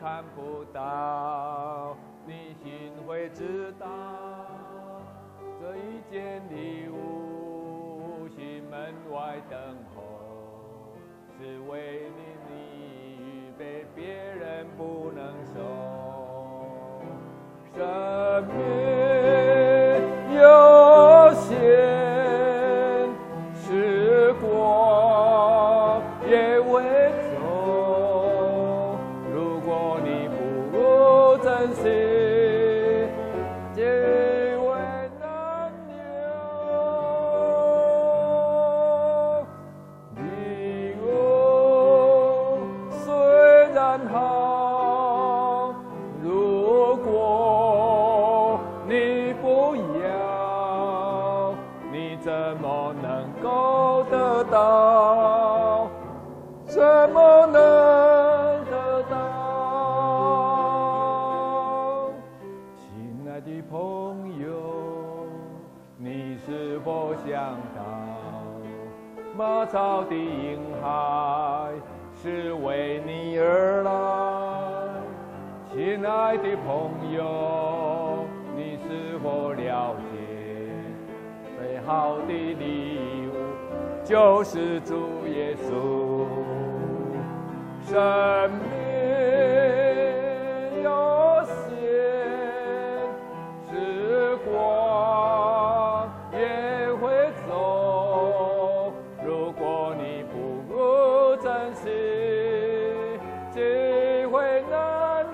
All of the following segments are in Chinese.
看不到，你心会知道。这一件礼物，心门外等候，是为你预备，别人不能收。生命有限，时光也会走。如果你不珍惜，机会难留。礼物虽然好，如果你不要，你怎么能够得到？怎么能得到？亲爱的朋友，你是否想到，马槽的婴孩是为你而来？亲爱的朋友，你是否了解，最好的礼物就是主耶稣？生命有限，时光也会走。如果你不珍惜，机会难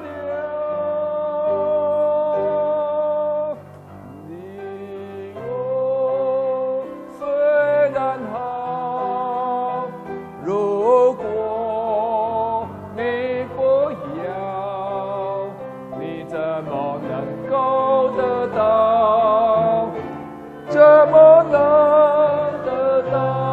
留。礼物虽然好，如果你不要，你怎么能够得到？怎么能得到？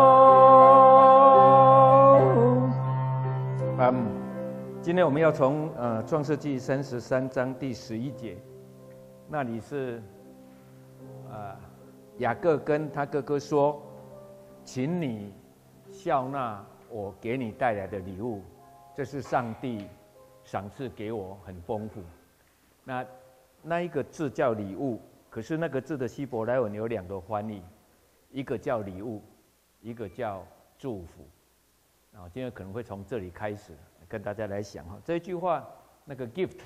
今天我们要从创世纪33章第11节，那里是雅各跟他哥哥说，请你笑纳我给你带来的礼物，这是上帝赏赐给我，很丰富。那一个字叫礼物，可是那个字的希伯来文有两个翻译，一个叫礼物，一个叫祝福。今天可能会从这里开始跟大家来想哈，这一句话那个 gift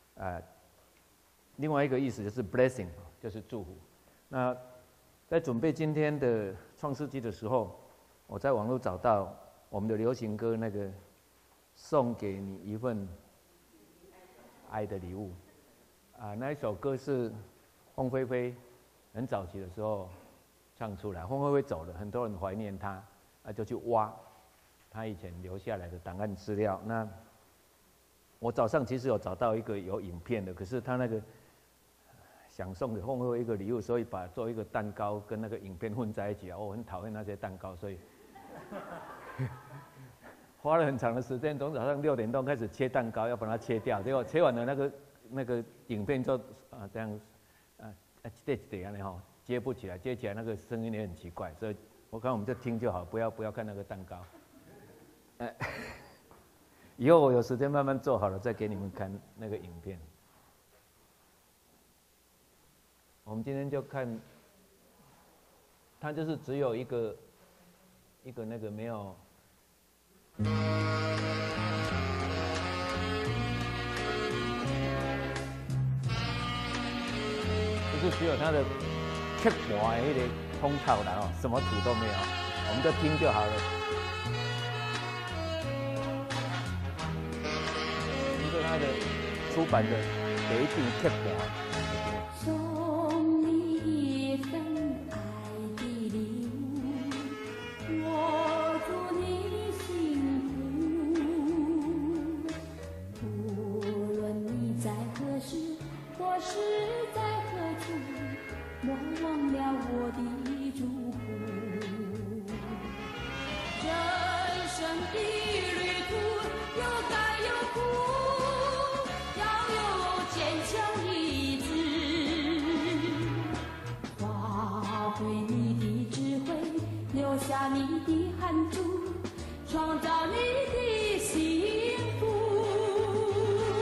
另外一个意思就是 blessing， 就是祝福。那在准备今天的创世纪的时候，我在网络找到我们的流行歌那个送给你一份爱的礼物那一首歌是凤飞飞很早期的时候唱出来。凤飞飞走了，很多人怀念他就去挖他以前留下来的档案资料。那我早上其实有找到一个有影片的，可是他那个想送给凤飞飞一个礼物，所以把做一个蛋糕跟那个影片混在一起我很讨厌那些蛋糕，所以花了很长的时间，从早上6点多开始切蛋糕，要把它切掉，结果切完了那个影片就这样这样的接不起来，接起来那个声音也很奇怪，所以我看我们就听就好，不要看那个蛋糕。以后我有时间慢慢做好了再给你们看那个影片。我们今天就看，它就是只有一个那个没有。就是只有它的刻盘的那个通套啦什么图都没有，我们就听就好了。听着它的出版的第一定刻盘。 送你一份爱的礼物，我祝你幸福。无论你在何时，或是在何处，莫忘了我的祝福。人生的旅途有甘有苦，要有坚强意志，发挥你的智慧，留下你的汗珠，创造你的幸福。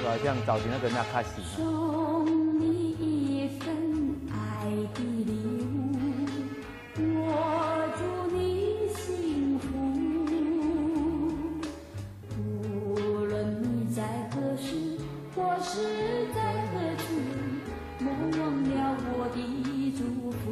好像早前那个那卡西。 送你一份爱的礼物，我祝你幸福。无论你在何时，或是在何处，莫忘了我的祝福。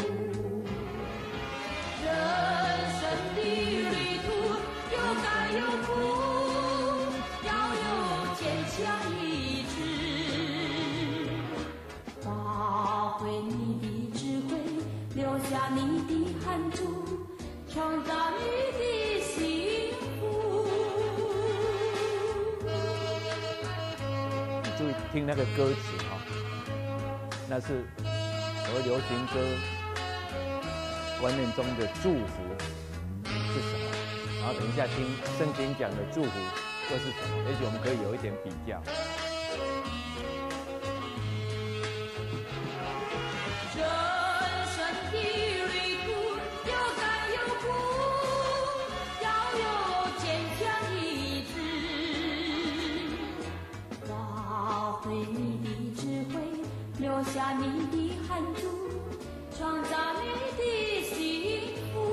人生的旅途有甘有苦，要有坚强意志，发挥你的智慧，留下你的汗珠，创造你的幸福。 你注意听那个歌词哈，那是所谓流行歌观念中的祝福是什么？然后等一下听圣经讲的祝福又是什么？也许我们可以有一点比较。 人生的旅途有甘有苦，要有坚强意志，发挥你的智慧，留下你的汗珠，创造你的幸福。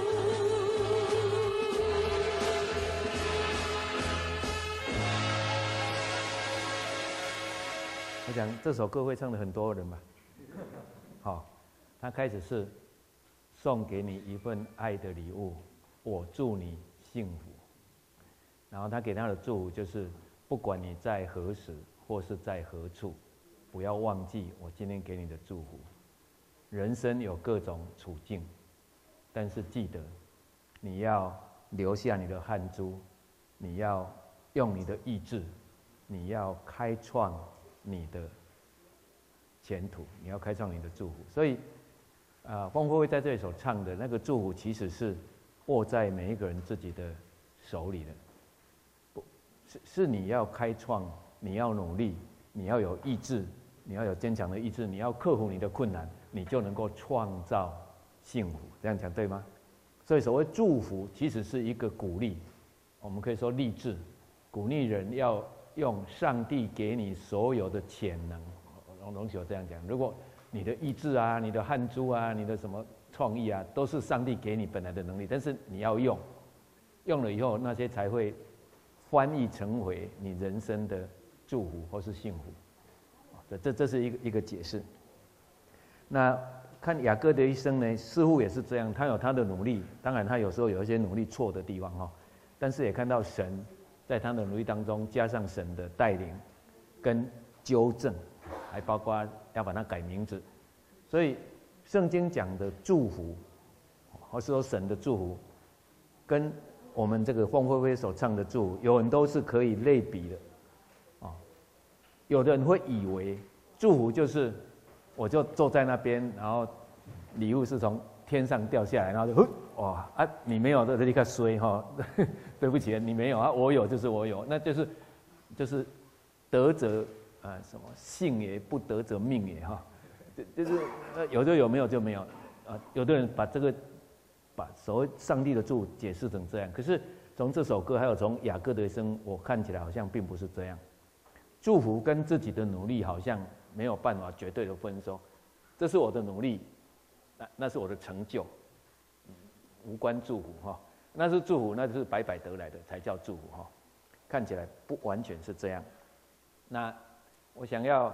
我想这首歌会唱的很多人吧。好，他开始是送给你一份爱的礼物，我祝你幸福。然后他给他的祝福就是，不管你在何时或是在何处，不要忘记我今天给你的祝福。人生有各种处境，但是记得你要留下你的汗珠，你要用你的意志，你要开创你的前途，你要开创你的祝福。所以，丰富会在这里所唱的那个祝福，其实是握在每一个人自己的手里的，不是你要开创，你要努力，你要有意志，你要有坚强的意志，你要克服你的困难，你就能够创造幸福。这样讲对吗？所以所谓祝福，其实是一个鼓励，我们可以说励志，鼓励人要用上帝给你所有的潜能。容许我这样讲，如果你的意志啊、你的汗珠啊、你的什么创意啊，都是上帝给你本来的能力，但是你要用，用了以后，那些才会翻译成为你人生的祝福或是幸福。这是一个解释。那看雅各的一生呢，似乎也是这样，他有他的努力，当然他有时候有一些努力错的地方哈，但是也看到神在他的努力当中，加上神的带领跟纠正。还包括要把它改名字，所以圣经讲的祝福，或是说神的祝福，跟我们这个丰富会所唱的祝福，有很多是可以类比的。有的人会以为祝福就是我就坐在那边，然后礼物是从天上掉下来，然后就哇啊你没有就立刻衰哈，对不起你没有啊，我有就是我有，那就是得者。什么幸也不得则命也哈，就是有就有，没有就没有啊。有的人把所谓上帝的祝福解释成这样，可是从这首歌还有从雅各的一生，我看起来好像并不是这样。祝福跟自己的努力好像没有办法绝对的分收，这是我的努力，那是我的成就，无关祝福哈。那是祝福，那就是白白得来的才叫祝福哈。看起来不完全是这样，那。我想要，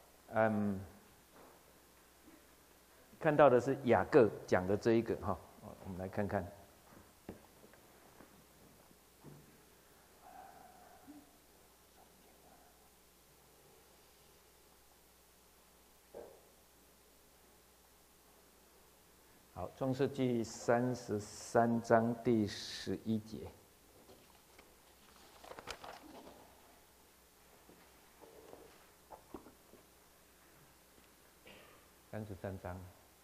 看到的是雅各讲的这一个哈，我们来看看。好，创世纪33章第11节。33章，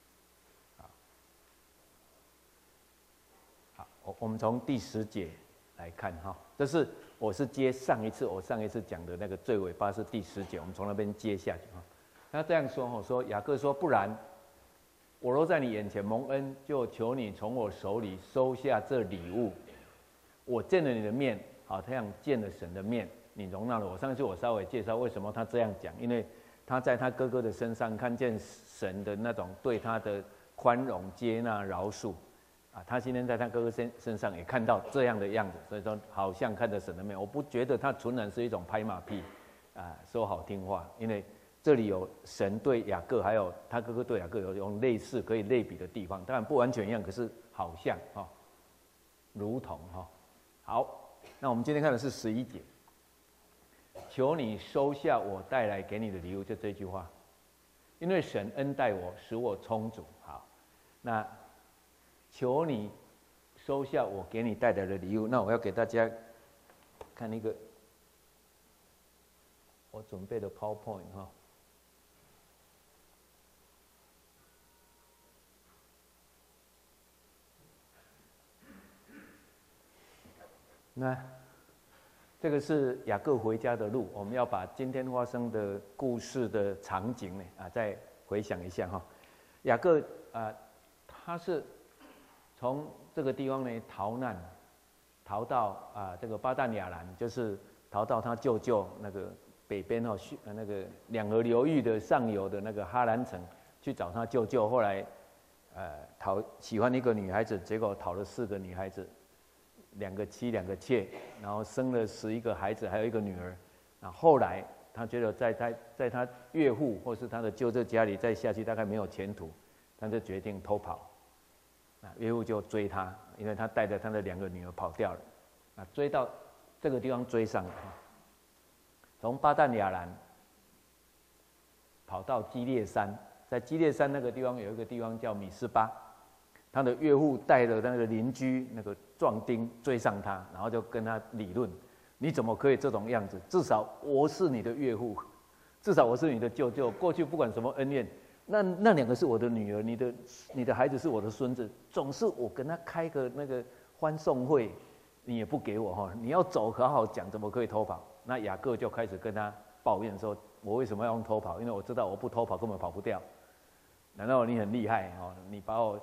好，我们从第10节来看哈，我是接上一次讲的那个最尾巴是第10节，我们从那边接下去哈。他这样说说雅各说，不然我若在你眼前蒙恩，就求你从我手里收下这礼物。我见了你的面，好像见了神的面， 你容纳了我。上次我稍微介绍为什么他这样讲，因为他在他哥哥的身上看见神的那种对他的宽容、接纳、饶恕啊。他今天在他哥哥身上也看到这样的样子，所以说好像看着神的面。我不觉得他纯然是一种拍马屁啊，说好听话，因为这里有神对雅各，还有他哥哥对雅各有用类似可以类比的地方，当然不完全一样，可是好像哈，如同哈。好，那我们今天看的是11节。求你收下我带来给你的礼物，就这句话。因为神恩待我，使我充足。好，那求你收下我给你带来的礼物。那我要给大家看一个我准备的 PowerPoint 哈。那这个是雅各回家的路，我们要把今天发生的故事的场景呢再回想一下哈。雅各他是从这个地方呢逃难，逃到这个巴旦亚兰，就是逃到他舅舅那个北边那个两河流域的上游的那个哈兰城去找他舅舅。后来喜欢一个女孩子，结果讨了4个女孩子。2个妻2个妾，然后生了11个孩子，还有1个女儿。那后来他觉得在他岳父或是他的舅舅家里再下去大概没有前途，他就决定偷跑。岳父就追他，因为他带着他的2个女儿跑掉了。追到这个地方追上了，从巴旦亚兰跑到基列山，在基列山那个地方有一个地方叫米斯巴。他的岳父带了那个邻居那个壮丁追上他，然后就跟他理论：你怎么可以这种样子？至少我是你的岳父，至少我是你的舅舅。过去不管什么恩怨，那2个是我的女儿，你的孩子是我的孙子，总是我跟他开个那个欢送会，你也不给我哈！你要走好好讲，怎么可以偷跑？那雅各就开始跟他抱怨说：我为什么要用偷跑？因为我知道我不偷跑根本跑不掉。难道你很厉害哦？你把我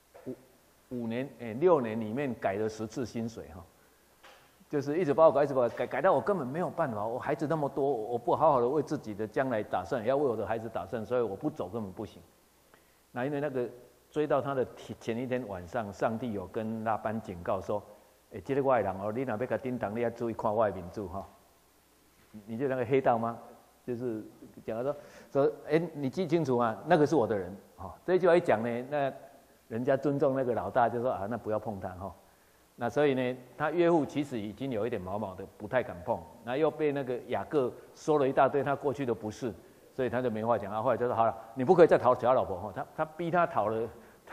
6年里面改了10次薪水哈，就是一直把我改，一直把我改到我根本没有办法。我孩子那么多，我不好好的为自己的将来打算，也要为我的孩子打算，所以我不走根本不行。那因为那个追到他的前一天晚上，上帝有跟拉班警告说：这个我的人哦，你若要甲叮当，你要注意看我的面子哈。你就那个黑道吗？就是讲说，你记清楚啊，那个是我的人哈。这句话一讲呢，那人家尊重那个老大，就说那不要碰他哈。那所以呢，他岳父其实已经有一点毛毛的，不太敢碰。那又被那个雅各说了一大堆他过去的不是，所以他就没话讲。后来就说好了，你不可以再讨小老婆哈。他逼他讨了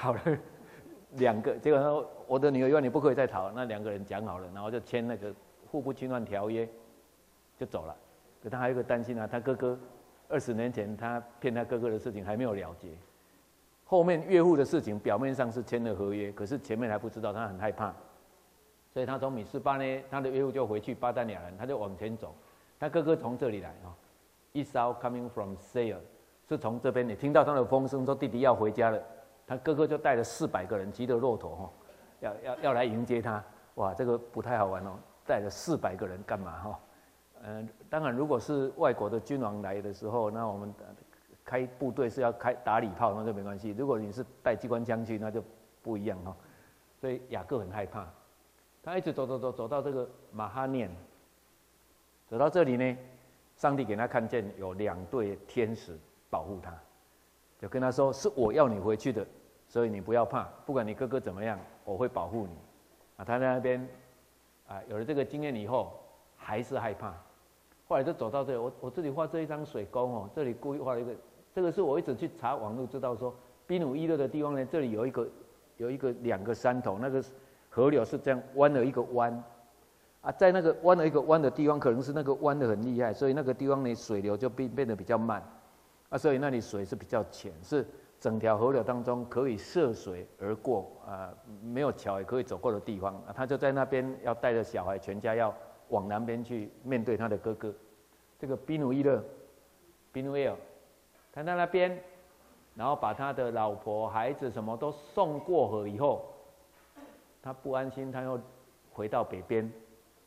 2个，结果他说我的女儿以外你不可以再讨。那2个人讲好了，然后就签那个互不侵犯条约，就走了。可他还有一个担心他哥哥20年前他骗他哥哥的事情还没有了结。后面岳父的事情表面上是签了合约，可是前面还不知道，他很害怕，所以他从米斯巴呢，他的岳父就回去巴旦亚兰，他就往前走。他哥哥从这里来Esau coming from Seir， 是从这边，你听到他的风声说弟弟要回家了，他哥哥就带了400个人骑着骆驼要来迎接他。哇，这个不太好玩带了400个人干嘛当然如果是外国的君王来的时候，那我们开部队是要打礼炮，那就没关系。如果你是带机关枪去，那就不一样所以雅各很害怕，他一直走到这个马哈念，走到这里呢，上帝给他看见有2对天使保护他，就跟他说：是我要你回去的，所以你不要怕，不管你哥哥怎么样，我会保护你。他在那边有了这个经验以后，还是害怕。后来就走到这里，我这里画这一张水沟这里故意画了一个。这个是我一直去查网络知道说，比努伊勒的地方呢，这里有一个2个山头，那个河流是这样弯了一个弯，在那个弯了一个弯的地方，可能是那个弯的很厉害，所以那个地方呢水流就变得比较慢，所以那里水是比较浅，是整条河流当中可以涉水而过没有桥也可以走过的地方。他就在那边要带着小孩全家要往南边去面对他的哥哥，这个比努伊勒 Binuel。他在那边，然后把他的老婆、孩子什么都送过河以后，他不安心，他又回到北边，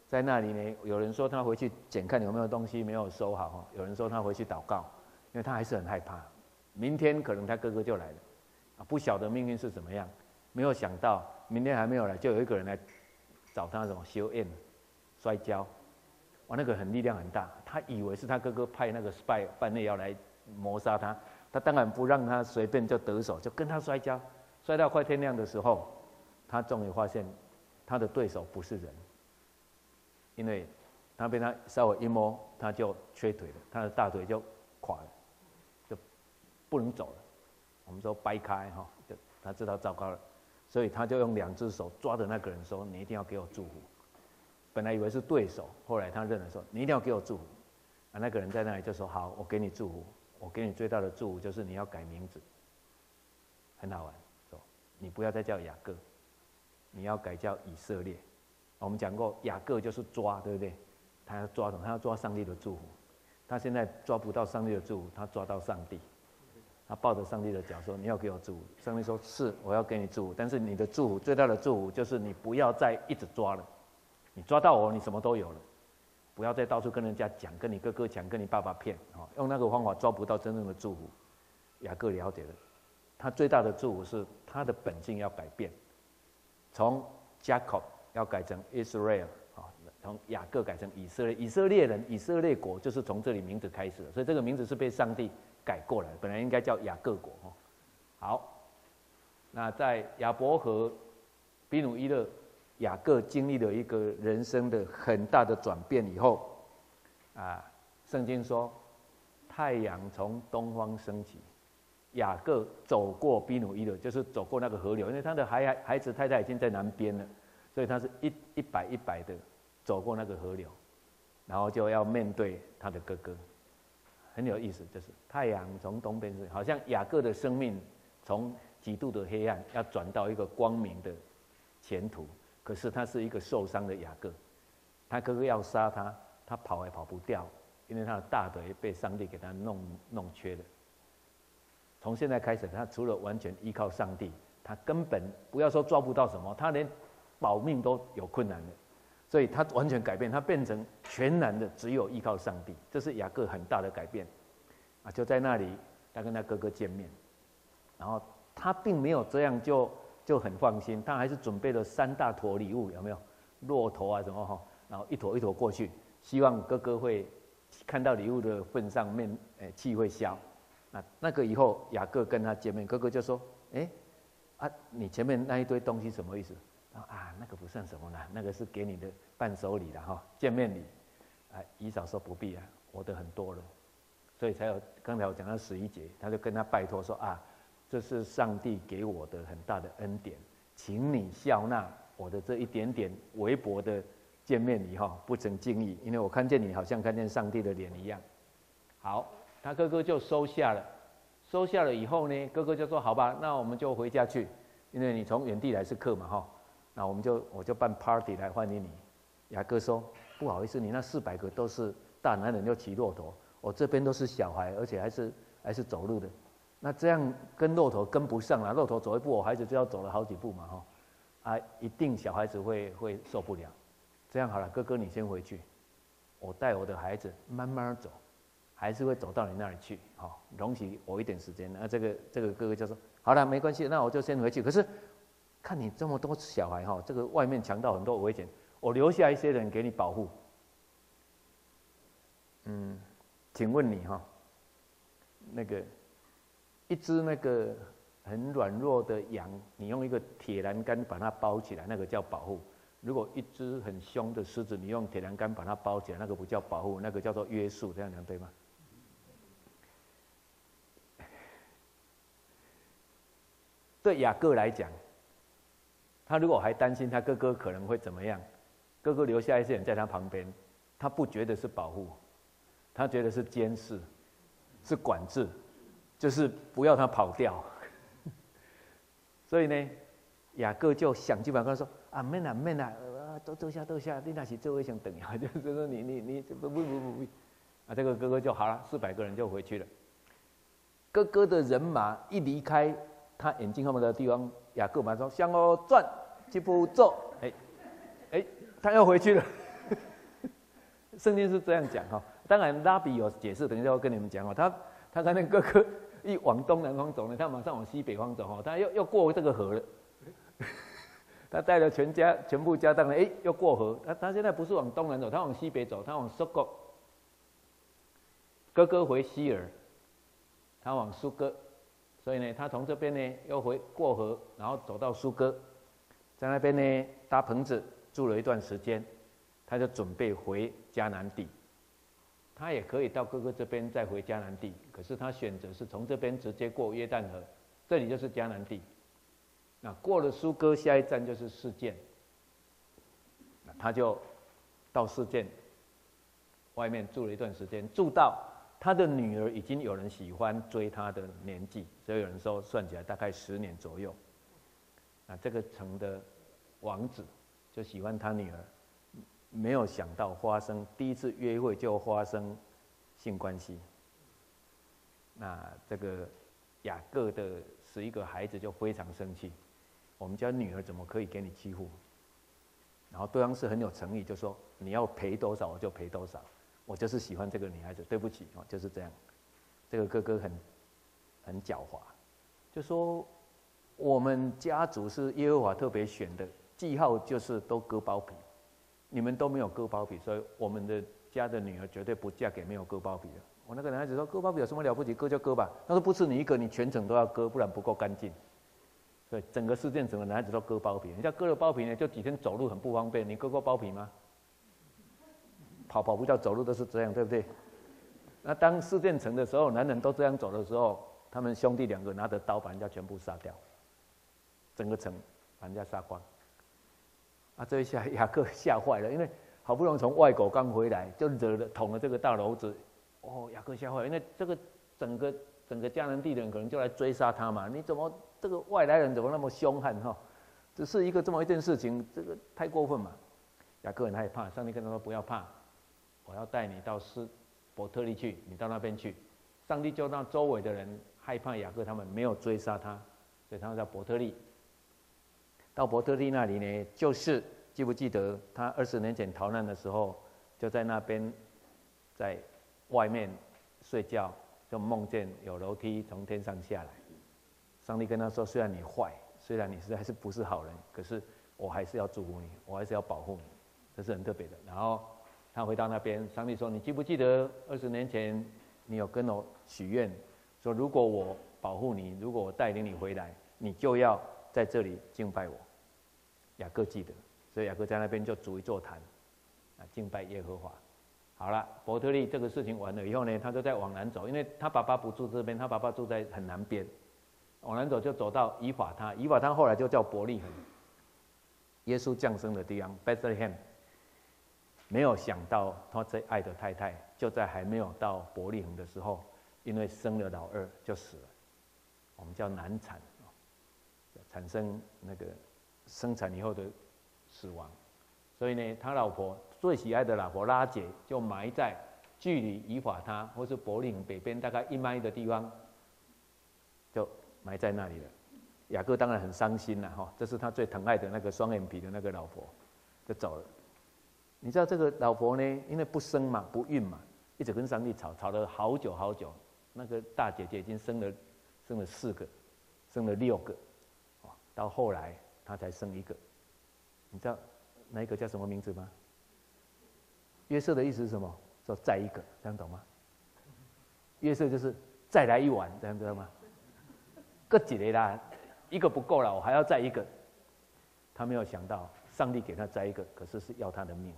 在那里呢，有人说他回去检看有没有东西没有收好，有人说他回去祷告，因为他还是很害怕，明天可能他哥哥就来了，啊，不晓得命运是怎么样，没有想到明天还没有来，就有一个人来找他什么修验，摔跤，哇，那个很力量很大，他以为是他哥哥派那个 spy 半夜要来谋杀他，他当然不让他随便就得手，就跟他摔跤，摔到快天亮的时候，他终于发现他的对手不是人。因为他被他稍微一摸，他就缺腿了，他的大腿就垮了，就不能走了。我们说掰开哈，就他知道糟糕了，所以他就用2只手抓着那个人说：“你一定要给我祝福。”本来以为是对手，后来他认了说：“你一定要给我祝福。”啊，那个人在那里就说：“好，我给你祝福，我给你最大的祝福就是你要改名字。”很好玩，说你不要再叫雅各，你要改叫以色列。我们讲过，雅各就是抓，对不对？他要抓什么？他要抓上帝的祝福。他现在抓不到上帝的祝福，他抓到上帝。他抱着上帝的脚说：“你要给我祝福。”上帝说：“是，我要给你祝福。但是你的祝福最大的祝福就是你不要再一直抓了。你抓到我，你什么都有了。不要再到处跟人家讲，跟你哥哥讲，跟你爸爸骗，用那个方法抓不到真正的祝福。”雅各了解了，他最大的祝福是他的本性要改变，从 Jacob 要改成 Israel， 从雅各改成以色列，以色列人、以色列国就是从这里名字开始的，所以这个名字是被上帝改过来，本来应该叫雅各国。好，那在亚伯和比努伊勒，雅各经历了一个人生的很大的转变以后，圣经说太阳从东方升起，雅各走过比努伊勒，就是走过那个河流，因为他的孩子太太已经在南边了。所以他是一百的走过那个河流，然后就要面对他的哥哥，很有意思，就是太阳从东边升，好像雅各的生命从极度的黑暗要转到一个光明的前途，可是他是一个受伤的雅各，他哥哥要杀他，他跑也跑不掉，因为他的大腿被上帝给他弄缺了。从现在开始，他除了完全依靠上帝，他根本不要说抓不到什么，他连保命都有困难的，所以他完全改变，他变成全然的只有依靠上帝，这是雅各很大的改变。就在那里，他跟他哥哥见面，然后他并没有这样就很放心，他还是准备了3大坨礼物，有没有？骆驼啊什么哈，然后一坨一坨过去，希望哥哥会看到礼物的份上气会消。那个以后雅各跟他见面，哥哥就说：“你前面那一堆东西什么意思？”那个不算什么啦，那个是给你的伴手礼啦哈，见面礼。以扫说不必啊，我的很多了，所以才有刚才我讲到11节，他就跟他拜托说这是上帝给我的很大的恩典，请你笑纳我的这一点点微薄的见面礼哈，不成敬意，因为我看见你好像看见上帝的脸一样。好，他哥哥就收下了，收下了以后呢，哥哥就说好吧，那我们就回家去，因为你从远地来是客嘛哈。那我就办 party 来欢迎你。雅各说：“不好意思，你那400个都是大男人，又骑骆驼，我这边都是小孩，而且还是走路的。那这样跟骆驼跟不上了，骆驼走一步，我孩子就要走了好几步嘛哈。一定小孩子会受不了。这样好了，哥哥你先回去，我带我的孩子慢慢走，还是会走到你那里去。容许我一点时间。这个哥哥就说：好了，没关系，那我就先回去。可是。”看你这么多小孩这个外面强盗很多危险，我留下一些人给你保护。请问你那个一只那个很软弱的羊，你用一个铁栏杆把它包起来，那个叫保护；如果一只很凶的狮子，你用铁栏杆把它包起来，那个不叫保护，那个叫做约束，这样讲对吗？对雅各来讲。他如果还担心他哥哥可能会怎么样，哥哥留下一些人在他旁边，他不觉得是保护，他觉得是监视，是管制，就是不要他跑掉。所以呢，雅各就想尽办法说：免啦，坐下，你那是座位上等呀，就是说你不，这个哥哥就好了，400个人就回去了。哥哥的人马一离开他眼睛后面的地方，雅各马上说：向我转，这步走。他要回去了。 圣经是这样讲哈。当然拉比有解释，等一下我跟你们讲哦。他看那哥哥一往东南方走呢，他马上往西北方走哈，他又过这个河了。他带了全部家当呢，又过河。他现在不是往东南走，他往西北走，他往苏哥。哥哥回希尔，他往苏哥，所以呢，他从这边呢又过河，然后走到苏哥，在那边呢搭棚子住了一段时间，他就准备回迦南地。他也可以到哥哥这边再回迦南地，可是他选择是从这边直接过约旦河，这里就是迦南地。那过了苏哥，下一站就是示剑，他就到示剑外面住了一段时间，住到他的女儿已经有人喜欢追他的年纪，所以有人说算起来大概10年左右。那这个城的王子就喜欢他女儿，没有想到第一次约会就发生性关系。那这个雅各的11个孩子就非常生气，我们家女儿怎么可以给你欺负？然后对方是很有诚意，就说你要赔多少我就赔多少，我就是喜欢这个女孩子，对不起哦，就是这样。这个哥哥很狡猾，就说我们家族是耶和华特别选的，记号就是都割包皮，你们都没有割包皮，所以我们的家的女儿绝对不嫁给没有割包皮的。我那个男孩子说割包皮有什么了不起，割就割吧。他说不是你一个，你全程都要割，不然不够干净。所以整个事件，整个男孩子都割包皮。人家割了包皮呢，就几天走路很不方便。你割过包皮吗？跑不叫走路都是这样，对不对？那当事件成的时候，男人都这样走的时候，他们兄弟2个拿着刀把人家全部杀掉，整个城把人家杀光。这一下雅各吓坏了，因为好不容易从外国刚回来，就捅了这个大篓子。雅各吓坏了，因为这个整个迦南地的人可能就来追杀他嘛。你怎么这个外来人怎么那么凶悍哈？只是这么一件事情，这个太过分嘛。雅各很害怕，上帝跟他说不要怕，我要带你到伯特利去，你到那边去。上帝就让周围的人害怕雅各，他们没有追杀他，所以他们在伯特利。到伯特利那里呢，就是记不记得他20年前逃难的时候，就在那边在外面睡觉，就梦见有楼梯从天上下来。上帝跟他说：“虽然你坏，虽然你实在是不是好人，可是我还是要祝福你，我还是要保护你。”这是很特别的。然后他回到那边，上帝说：“你记不记得20年前你有跟我许愿，说如果我保护你，如果我带领你回来，你就要在这里敬拜我。”雅各记得，所以雅各在那边就筑一座坛，敬拜耶和华。好了，伯特利这个事情完了以后呢，他就在往南走，因为他爸爸不住这边，他爸爸住在很南边。往南走就走到以法他，以法他后来就叫伯利恒，耶稣降生的地方 Bethlehem。没有想到他最爱的太太就在还没有到伯利恒的时候，因为生了老二就死了，我们叫难产，产生那个生产以后的死亡。所以呢，他老婆最喜爱的老婆拉结就埋在距离以法他或是伯利恒北边大概1迈的地方，就埋在那里了。雅各当然很伤心了哈，这是他最疼爱的那个双眼皮的那个老婆，就走了。你知道这个老婆呢，因为不生嘛，不孕嘛，一直跟上帝吵了好久好久。那个大姐姐已经生了4个，生了6个，到后来她才生1个。你知道那一个叫什么名字吗？约瑟的意思是什么？说再一个，这样懂吗？约瑟就是再来一碗，这样知道吗？各几个啦，一个不够了，我还要再一个。他没有想到，上帝给他再一个，可是是要他的命。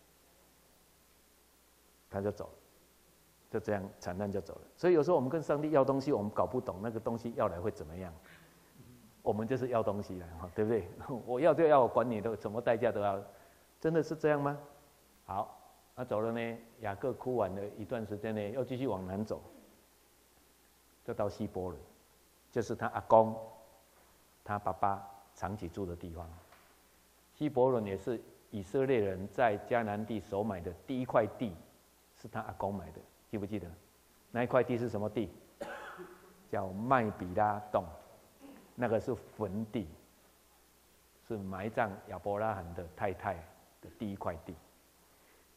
他就走了，就这样惨难就走了。所以有时候我们跟上帝要东西，我们搞不懂那个东西要来会怎么样。我们就是要东西来，对不对？我要就要，我管你的什么代价都要，真的是这样吗？好，他走了呢。雅各哭完了一段时间呢，又继续往南走，就到希伯伦，就是他阿公、他爸爸长期住的地方。希伯伦也是以色列人在迦南地所买的第一块地，是他阿公买的，记不记得？那一块地是什么地？叫麦比拉洞。那个是坟地，是埋葬亚伯拉罕的太太的第一块地。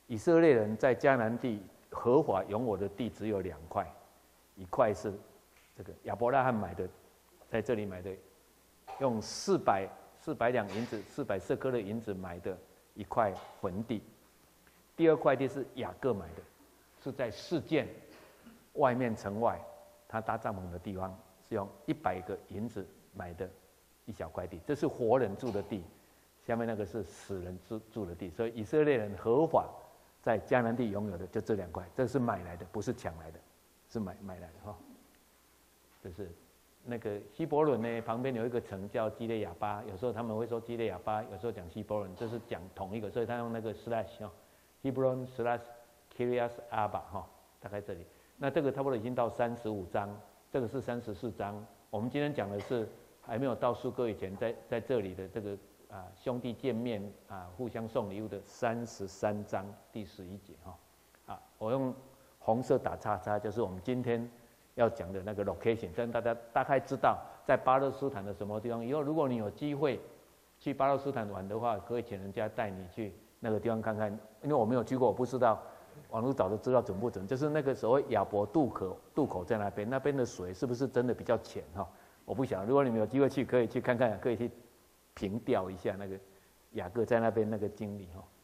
以色列人在迦南地合法拥有的地只有2块，一块是这个亚伯拉罕买的，在这里买的，用400两银子，400舍客勒银子买的一块坟地。第2块地是雅各买的，是在示剑外面城外，他搭帐篷的地方，是用100个银子买的一小块地，这是活人住的地，下面那个是死人住的地，所以以色列人合法在迦南地拥有的就这2块，这是买来的，不是抢来的，是买来的哈。就是那个希伯伦呢，旁边有一个城叫基列亚巴，有时候他们会说基列亚巴，有时候讲希伯伦，这是讲同一个，所以他用那个 slash 哈 ，Hebron slash Kiryas Arba 哈，大概这里。那这个差不多已经到35章，这个是34章。我们今天讲的是还没有到苏哥以前，在这里的这个兄弟见面互相送礼物的33章第11节哈。我用红色打叉叉，就是我们今天要讲的那个 location， 让大家大概知道在巴勒斯坦的什么地方。以后如果你有机会去巴勒斯坦玩的话，可以请人家带你去那个地方看看，因为我没有去过，我不知道网络找的资料准不准。就是那个所谓亚伯渡口在那边，那边的水是不是真的比较浅哈？我不晓得，如果你们有机会去，可以去看看，可以去凭吊一下那个雅各在那边那个经历哈。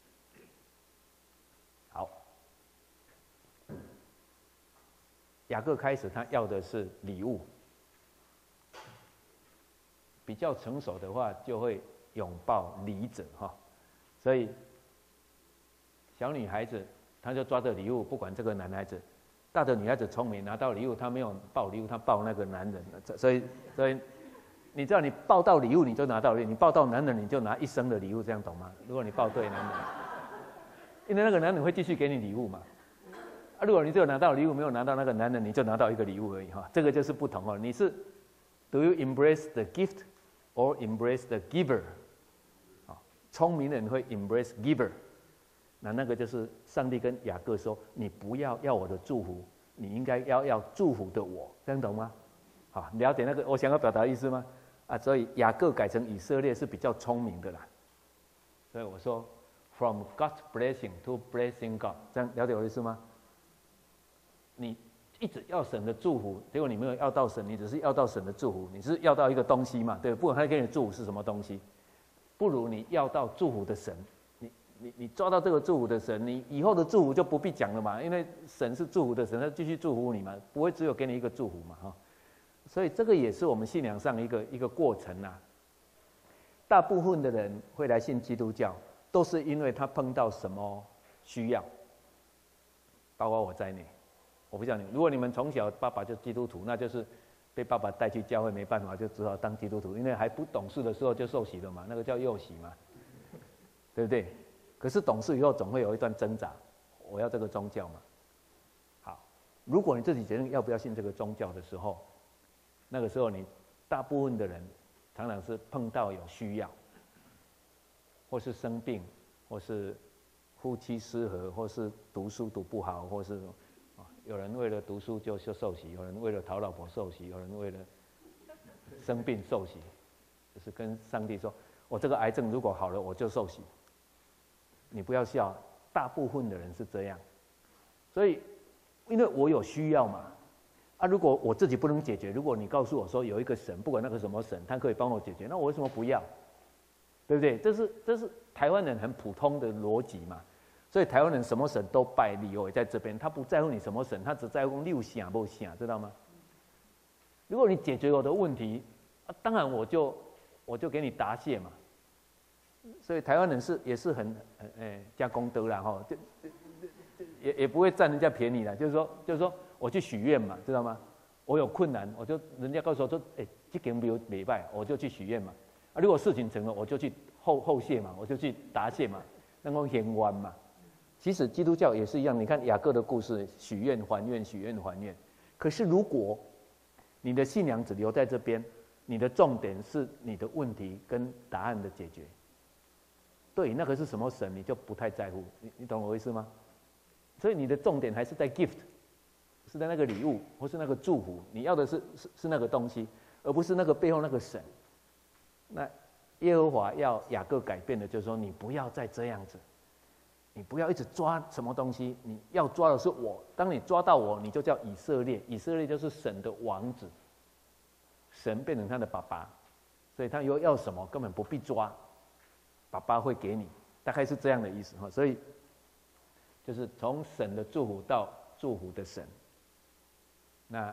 好。雅各开始，他要的是礼物。比较成熟的话，就会拥抱礼者哈。所以小女孩子，她就抓着礼物，不管这个男孩子。大的女孩子聪明，拿到礼物，她没有抱礼物，她抱那个男人。所以你知道，你抱到礼物，你就拿到礼物；你抱到男人，你就拿一生的礼物，这样懂吗？如果你抱对男人，因为那个男人会继续给你礼物嘛。如果你只有拿到礼物，没有拿到那个男人，你就拿到一个礼物而已哈，这个就是不同哦。你是 Do you embrace the gift or embrace the giver？ 聪明人会 embrace giver， 那个就是上帝跟雅各说：“你不要我的祝福，你应该要祝福的我。”这样懂吗？好，了解那个我想要表达的意思吗？所以雅各改成以色列是比较聪明的啦。所以我说 ，from God's blessing to blessing God， 这样了解我的意思吗？你一直要神的祝福，结果你没有要到神，你只是要到神的祝福，你是要到一个东西嘛？对，不管他给你的祝福是什么东西，不如你要到祝福的神。你抓到这个祝福的神，你以后的祝福就不必讲了嘛，因为神是祝福的神，他继续祝福你嘛，不会只有给你一个祝福嘛哈。所以这个也是我们信仰上一个过程啊。大部分的人会来信基督教，都是因为他碰到什么需要，包括我在内。我不知道如果你们从小爸爸就基督徒，那就是被爸爸带去教会，没办法就只好当基督徒，因为还不懂事的时候就受洗了嘛，那个叫幼洗嘛，对不对？可是懂事以后总会有一段挣扎，我要这个宗教嘛。好，如果你自己决定要不要信这个宗教的时候，那个时候你大部分的人常常是碰到有需要，或是生病，或是夫妻失和，或是读书读不好，或是有人为了读书就受洗，有人为了讨老婆受洗，有人为了生病受洗，就是跟上帝说：“我这个癌症如果好了，我就受洗。”你不要笑，大部分的人是这样。所以，因为我有需要嘛，如果我自己不能解决，如果你告诉我说有一个神，不管那个什么神，他可以帮我解决，那我为什么不要？对不对？这是台湾人很普通的逻辑嘛。所以台湾人什么神都拜，理由也在这边，他不在乎你什么神，他只在乎你有想不想，知道吗？如果你解决我的问题，当然我就给你答谢嘛。所以台湾人也是很加功德啦哈，也不会占人家便宜啦，就是说我去许愿嘛，知道吗？我有困难，人家告诉我说，这间庙没拜，我就去许愿嘛。如果事情成了，我就去后谢嘛，我就去答谢嘛，那个献愿嘛。其实基督教也是一样，你看雅各的故事，许愿还愿，许愿还愿。可是如果你的信仰只留在这边，你的重点是你的问题跟答案的解决，对，那个是什么神你就不太在乎，你懂我意思吗？所以你的重点还是在 gift， 是在那个礼物或是那个祝福，你要的是那个东西，而不是那个背后那个神。那耶和华要雅各改变的，就是说你不要再这样子。 你不要一直抓什么东西，你要抓的是我。当你抓到我，你就叫以色列，以色列就是神的王子，神变成他的爸爸，所以他又要什么根本不必抓，爸爸会给你，大概是这样的意思哈。所以就是从神的祝福到祝福的神。那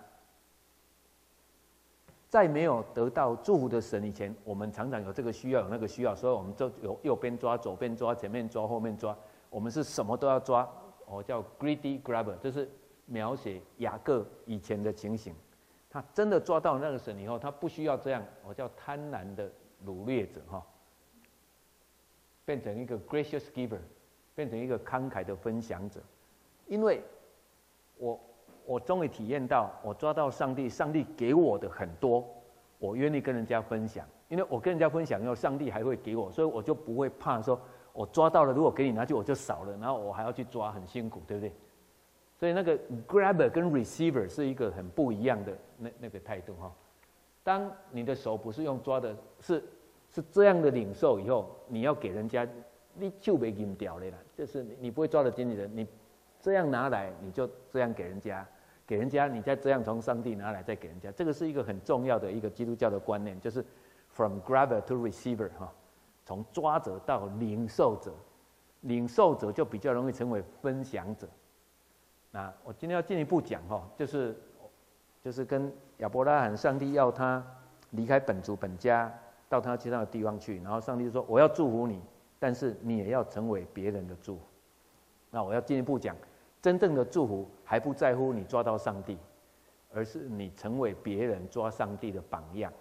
在没有得到祝福的神以前，我们常常有这个需要，有那个需要，所以我们就有右边抓、左边抓、前面抓、后面抓，我们是什么都要抓。叫 greedy grabber， 这是描写雅各以前的情形。他真的抓到那个神以后，他不需要这样，叫贪婪的掳掠者哈，变成一个 gracious giver， 变成一个慷慨的分享者。因为我终于体验到，我抓到上帝，上帝给我的很多，我愿意跟人家分享。因为我跟人家分享以后，上帝还会给我，所以我就不会怕说，我抓到了，如果给你拿去我就少了，然后我还要去抓，很辛苦，对不对？所以那个 grabber 跟 receiver 是一个很不一样的那个态度哈。当你的手不是用抓的，是这样的领受以后，你要给人家，你就没紧掉了啦，就是你不会抓得紧你的，你这样拿来，你就这样给人家，你再这样从上帝拿来再给人家，这个是一个很重要的一个基督教的观念，就是 from grabber to receiver 哈，从抓者到领受者，领受者就比较容易成为分享者。那我今天要进一步讲哈，就是跟亚伯拉罕，上帝要他离开本族本家，到他其他的地方去，然后上帝说我要祝福你，但是你也要成为别人的祝福。那我要进一步讲，真正的祝福还不在乎你抓到上帝，而是你成为别人抓上帝的榜样。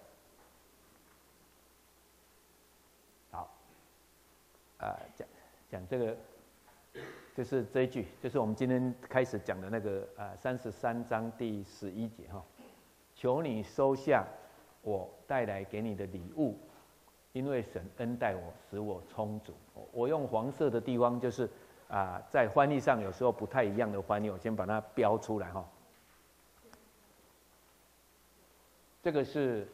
好，讲这个。就是这一句，就是我们今天开始讲的那个33章第11节哈，求你收下我带来给你的礼物，因为神恩待我，使我充足。我用黄色的地方就是在翻译上有时候不太一样的翻译，我先把它标出来哈。这个是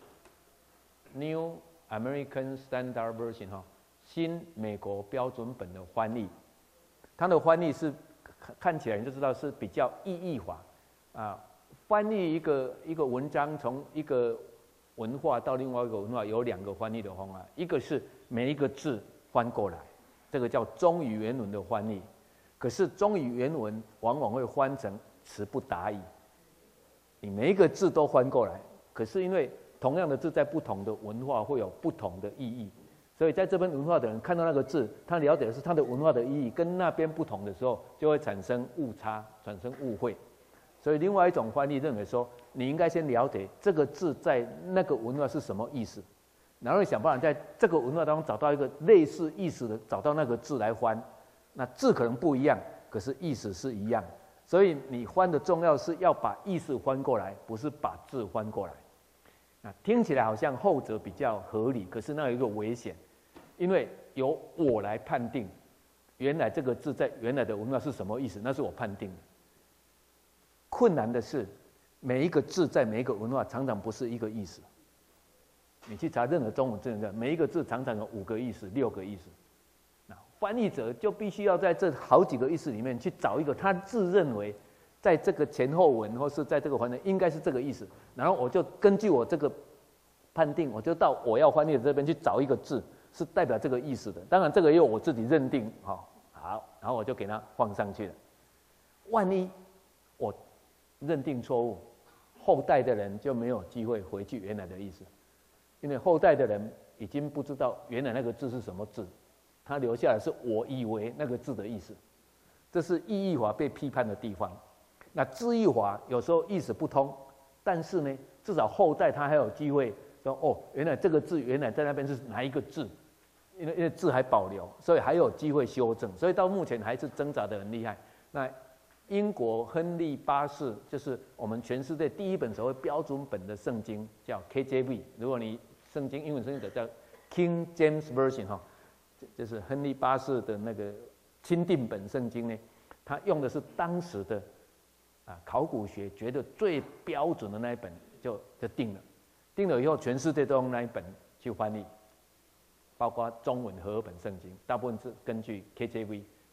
New American Standard Version 哈，新美国标准本的翻译。它的翻译是看起来你就知道是比较意义化翻译一个文章从一个文化到另外一个文化有两个翻译的方法，一个是每一个字翻过来，这个叫忠于原文的翻译。可是忠于原文往往会翻成词不达意，你每一个字都翻过来，可是因为同样的字在不同的文化会有不同的意义。所以在这边文化的人看到那个字，他了解的是他的文化的意义，跟那边不同的时候，就会产生误差，产生误会。所以另外一种翻译认为说，你应该先了解这个字在那个文化是什么意思，然后想办法在这个文化当中找到一个类似意思的，找到那个字来翻。那字可能不一样，可是意思是一样。所以你翻的重要是要把意思翻过来，不是把字翻过来。听起来好像后者比较合理，可是那有一个危险。因为由我来判定，原来这个字在原来的文化是什么意思，那是我判定的。困难的是，每一个字在每一个文化常常不是一个意思。你去查任何中文字，每一个字常常有5个意思、6个意思。那翻译者就必须要在这好几个意思里面去找一个他自认为在这个前后文或是在这个环境应该是这个意思，然后我就根据我这个判定，我就到我要翻译的这边去找一个字。是代表这个意思的，当然这个也有我自己认定，好，然后我就给它放上去了。万一我认定错误，后代的人就没有机会回去原来的意思，因为后代的人已经不知道原来那个字是什么字，他留下来是我以为那个字的意思，这是意义法被批判的地方。那字义法有时候意思不通，但是呢，至少后代他还有机会说原来这个字原来在那边是哪一个字，因为字还保留，所以还有机会修正，所以到目前还是挣扎得很厉害。那英国亨利8世就是我们全世界第一本所谓标准本的圣经，叫 KJV。如果你圣经英文圣经叫 King James Version 哈，就是亨利8世的那个钦定本圣经呢，他用的是当时的考古学觉得最标准的那一本，就定了。定了以后，全世界都用那一本去翻译，包括中文和合本圣经，大部分是根据 KJV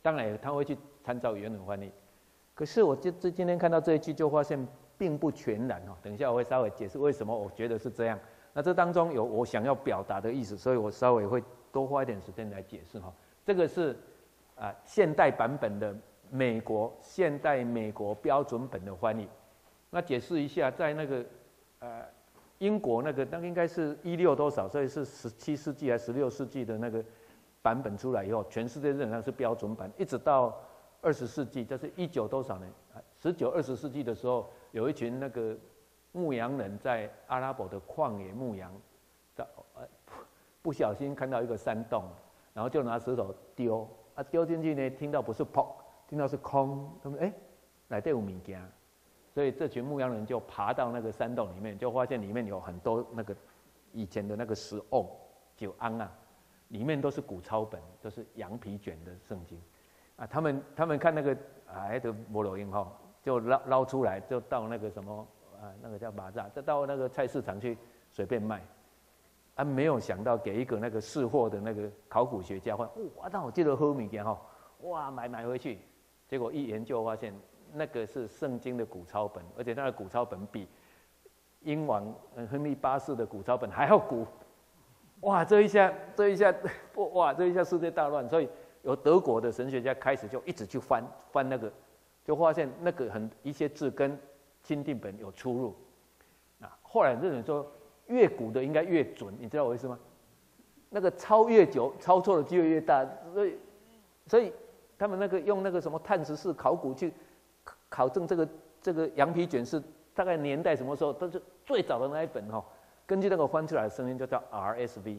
当然他会去参照原文翻译。可是我今天看到这一句，就发现并不全然哦。等一下我会稍微解释为什么我觉得是这样。那这当中有我想要表达的意思，所以我稍微会多花一点时间来解释哈。这个是现代版本的现代美国标准本的翻译。那解释一下，在那个英国那个应该是16多少，所以是17世纪还是16世纪的那个版本出来以后，全世界认为是标准版，一直到20世纪，就是19多少年，19、20世纪的时候，有一群那个牧羊人在阿拉伯的旷野牧羊，不小心看到一个山洞，然后就拿石头丢，丢进去呢，听到不是砰，听到是空，他们内底有物件，所以这群牧羊人就爬到那个山洞里面，就发现里面有很多那个以前的那个石瓮、酒瓮啊，里面都是古抄本，都是羊皮卷的圣经。他们看那个都没录音哈，就捞出来，就到那个什么那个叫马扎，就到那个菜市场去随便卖。没有想到给一个那个识货的那个考古学家话，哇，那我记得好物件哈，哇，买回去，结果一研究发现那个是圣经的古抄本，而且那个古抄本比英王亨利8世的古抄本还要古。哇，这一下世界大乱，所以有德国的神学家开始就一直去翻那个，就发现那个一些字跟钦定本有出入。后来认为说越古的应该越准，你知道我意思吗？那个抄越久，抄错的机会越大，所以他们那个用那个什么碳十四考古去考证这个羊皮卷是大概年代什么时候，都是最早的那一本哈。根据那个翻出来的声音就叫 RSV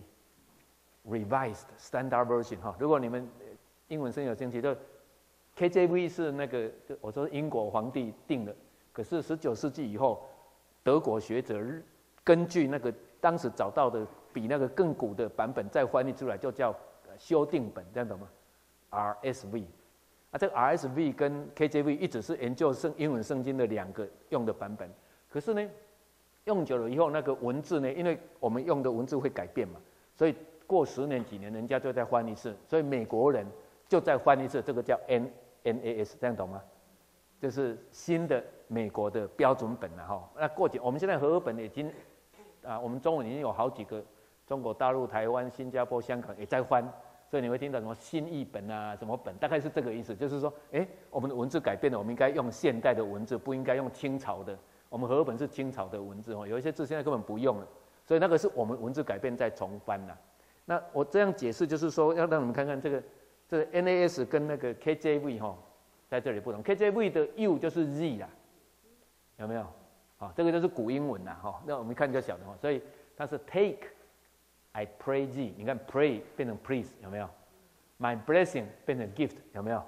Revised Standard Version 哈。如果你们英文生有兴趣，就 KJV 是那个我说英国皇帝定的，可是19世纪以后，德国学者根据那个当时找到的比那个更古的版本再翻译出来，就叫修订本，这样懂吗 ？RSV。这个 RSV 跟 KJV 一直是研究英文圣经的2个用的版本，可是呢，用久了以后，那个文字呢，因为我们用的文字会改变嘛，所以过10年几年，人家就再翻一次，所以美国人就再翻一次，这个叫 NAS， 这样懂吗？就是新的美国的标准本了哈。那过几，我们现在和合本已经我们中文已经有好几个，中国大陆、台湾、新加坡、香港也在翻。所以你会听到什么新译本啊，什么本，大概是这个意思，就是说，我们的文字改变了，我们应该用现代的文字，不应该用清朝的。我们和合本是清朝的文字哦，有一些字现在根本不用了，所以那个是我们文字改变再重翻啦。那我这样解释，就是说要让你们看看这个 NAS 跟那个 KJV 哈，在这里不同。KJV 的 U 就是 Z 啦，有没有？这个就是古英文啦哈。那我们看就晓得哈，所以它是 Take。I pray thee， 你看 pray 变成 please 有没有 ？My blessing 变成 gift 有没有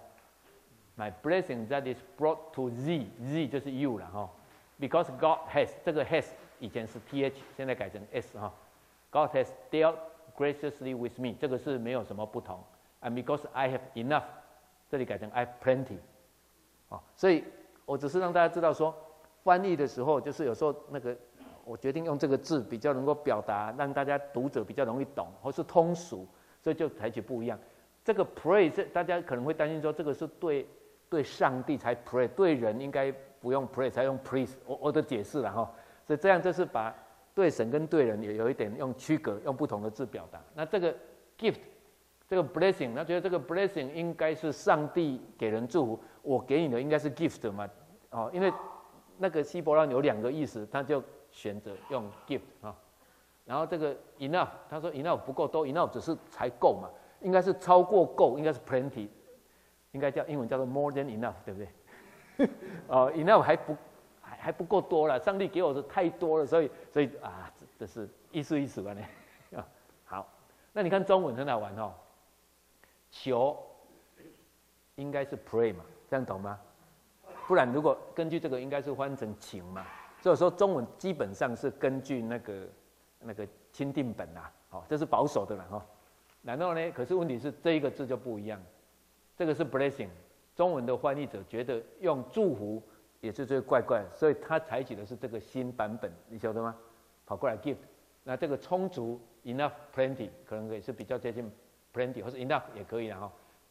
？My blessing that is brought to thee 就是 you 了哈。Because God has 这个 has 以前是 th， 现在改成 s 哈。God has dealt graciously with me， 这个是没有什么不同。And because I have enough， 这里改成 I have plenty。所以我只是让大家知道说，翻译的时候就是有时候那个。我决定用这个字比较能够表达，让大家读者比较容易懂，或是通俗，所以就采取不一样。这个 pray 大家可能会担心说，这个是对上帝才 pray， 对人应该不用 pray， 才用 please。我的解释了哈，所以这样就是把对神跟对人也有一点用区隔，用不同的字表达。那这个 gift， 这个 blessing， 他觉得这个 blessing 应该是上帝给人祝福，我给你的应该是 gift 嘛，因为那个希伯来有2个意思，他就选择用 gift 然后这个 enough， 他说 enough 不够多 ，enough 只是才够嘛，应该是超过够，应该是 plenty， 应该叫英文叫做 more than enough， 对不对？enough 还不够多了，上帝给我的太多了，所以这是意思吧呢？好，那你看中文很好玩哦，求应该是 pray 嘛，这样懂吗？不然如果根据这个，应该是翻成请嘛。所以说中文基本上是根据那个钦定本啦，这是保守的啦哈。然后呢，可是问题是这一个字就不一样，这个是 blessing， 中文的翻译者觉得用祝福也是最怪怪的，所以他采取的是这个新版本，你晓得吗？跑过来 gift， 那这个充足 enough plenty 可能也是比较接近 plenty， 或是 enough 也可以啦哈。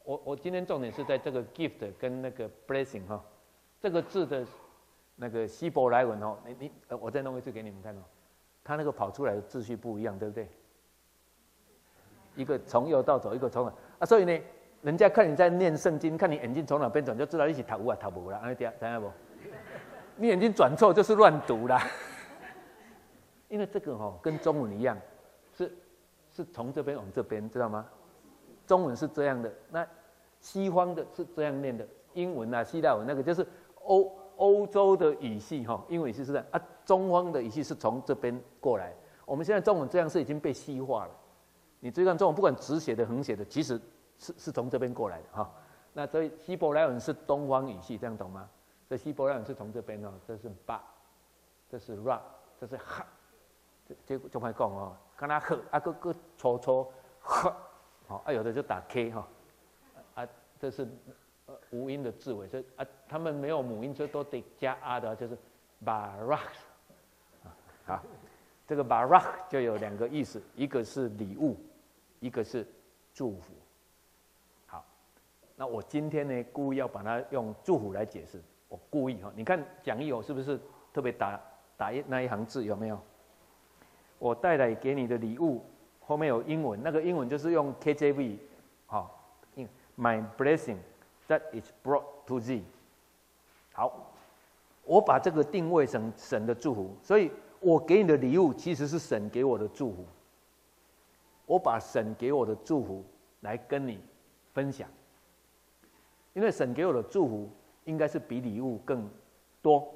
我今天重点是在这个 gift 跟那个 blessing 哈，这个字的那个希伯来文哦，我再弄一次给你们看哦，它那个跑出来的秩序不一样，对不对？一个从右到左，一个从啊，所以呢，人家看你在念圣经，看你眼睛从哪边转，就知道你是读有啊读无啦，安尼知影无？你眼睛转错就是乱读啦。因为这个跟中文一样，是从这边往这边，知道吗？中文是这样的，那西方的是这样念的，英文啊、希腊文那个就是欧洲的语系英文语系是这样啊，中方的语系是从这边过来。我们现在中文这样是已经被西化了。你注意看中文，不管直写的、横写的，其实是从这边过来的那所以希伯来文是东方语系，这样懂吗？所以希伯来文是从这边这是巴，这是 ra， 这是哈。这就快讲看他呵个粗粗呵，有的就打 k 这是无音的字尾，所以他们没有母音，所以都得加 r 的，就是 barak。好，这个 barak 就有2个意思，一个是礼物，一个是祝福。好，那我今天呢，故意要把它用祝福来解释，我故意你看讲义是不是特别打那一行字有没有？我带来给你的礼物后面有英文，那个英文就是用 KJV， My blessing that is brought to thee。好，我把这个定位成神的祝福，所以我给你的礼物其实是神给我的祝福。我把神给我的祝福来跟你分享，因为神给我的祝福应该是比礼物更多。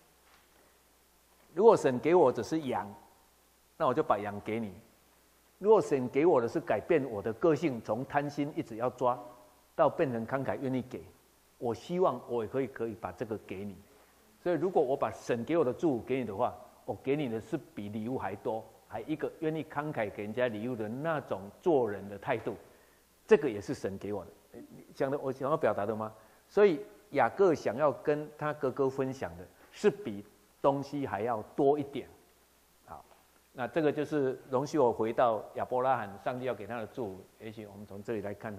如果神给我只是羊，那我就把羊给你。如果神给我的是改变我的个性，从贪心一直要抓，到变成慷慨愿意给，我希望我也可以把这个给你。所以，如果我把神给我的祝福给你的话，我给你的是比礼物还多，还一个愿意慷慨给人家礼物的那种做人的态度，这个也是神给我的。我想要表达的吗？所以雅各想要跟他哥哥分享的是比东西还要多一点。那这个就是容许我回到亚伯拉罕，上帝要给他的祝福。也许我们从这里来看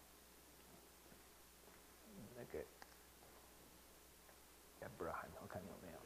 那个亚伯拉罕，我看有没有。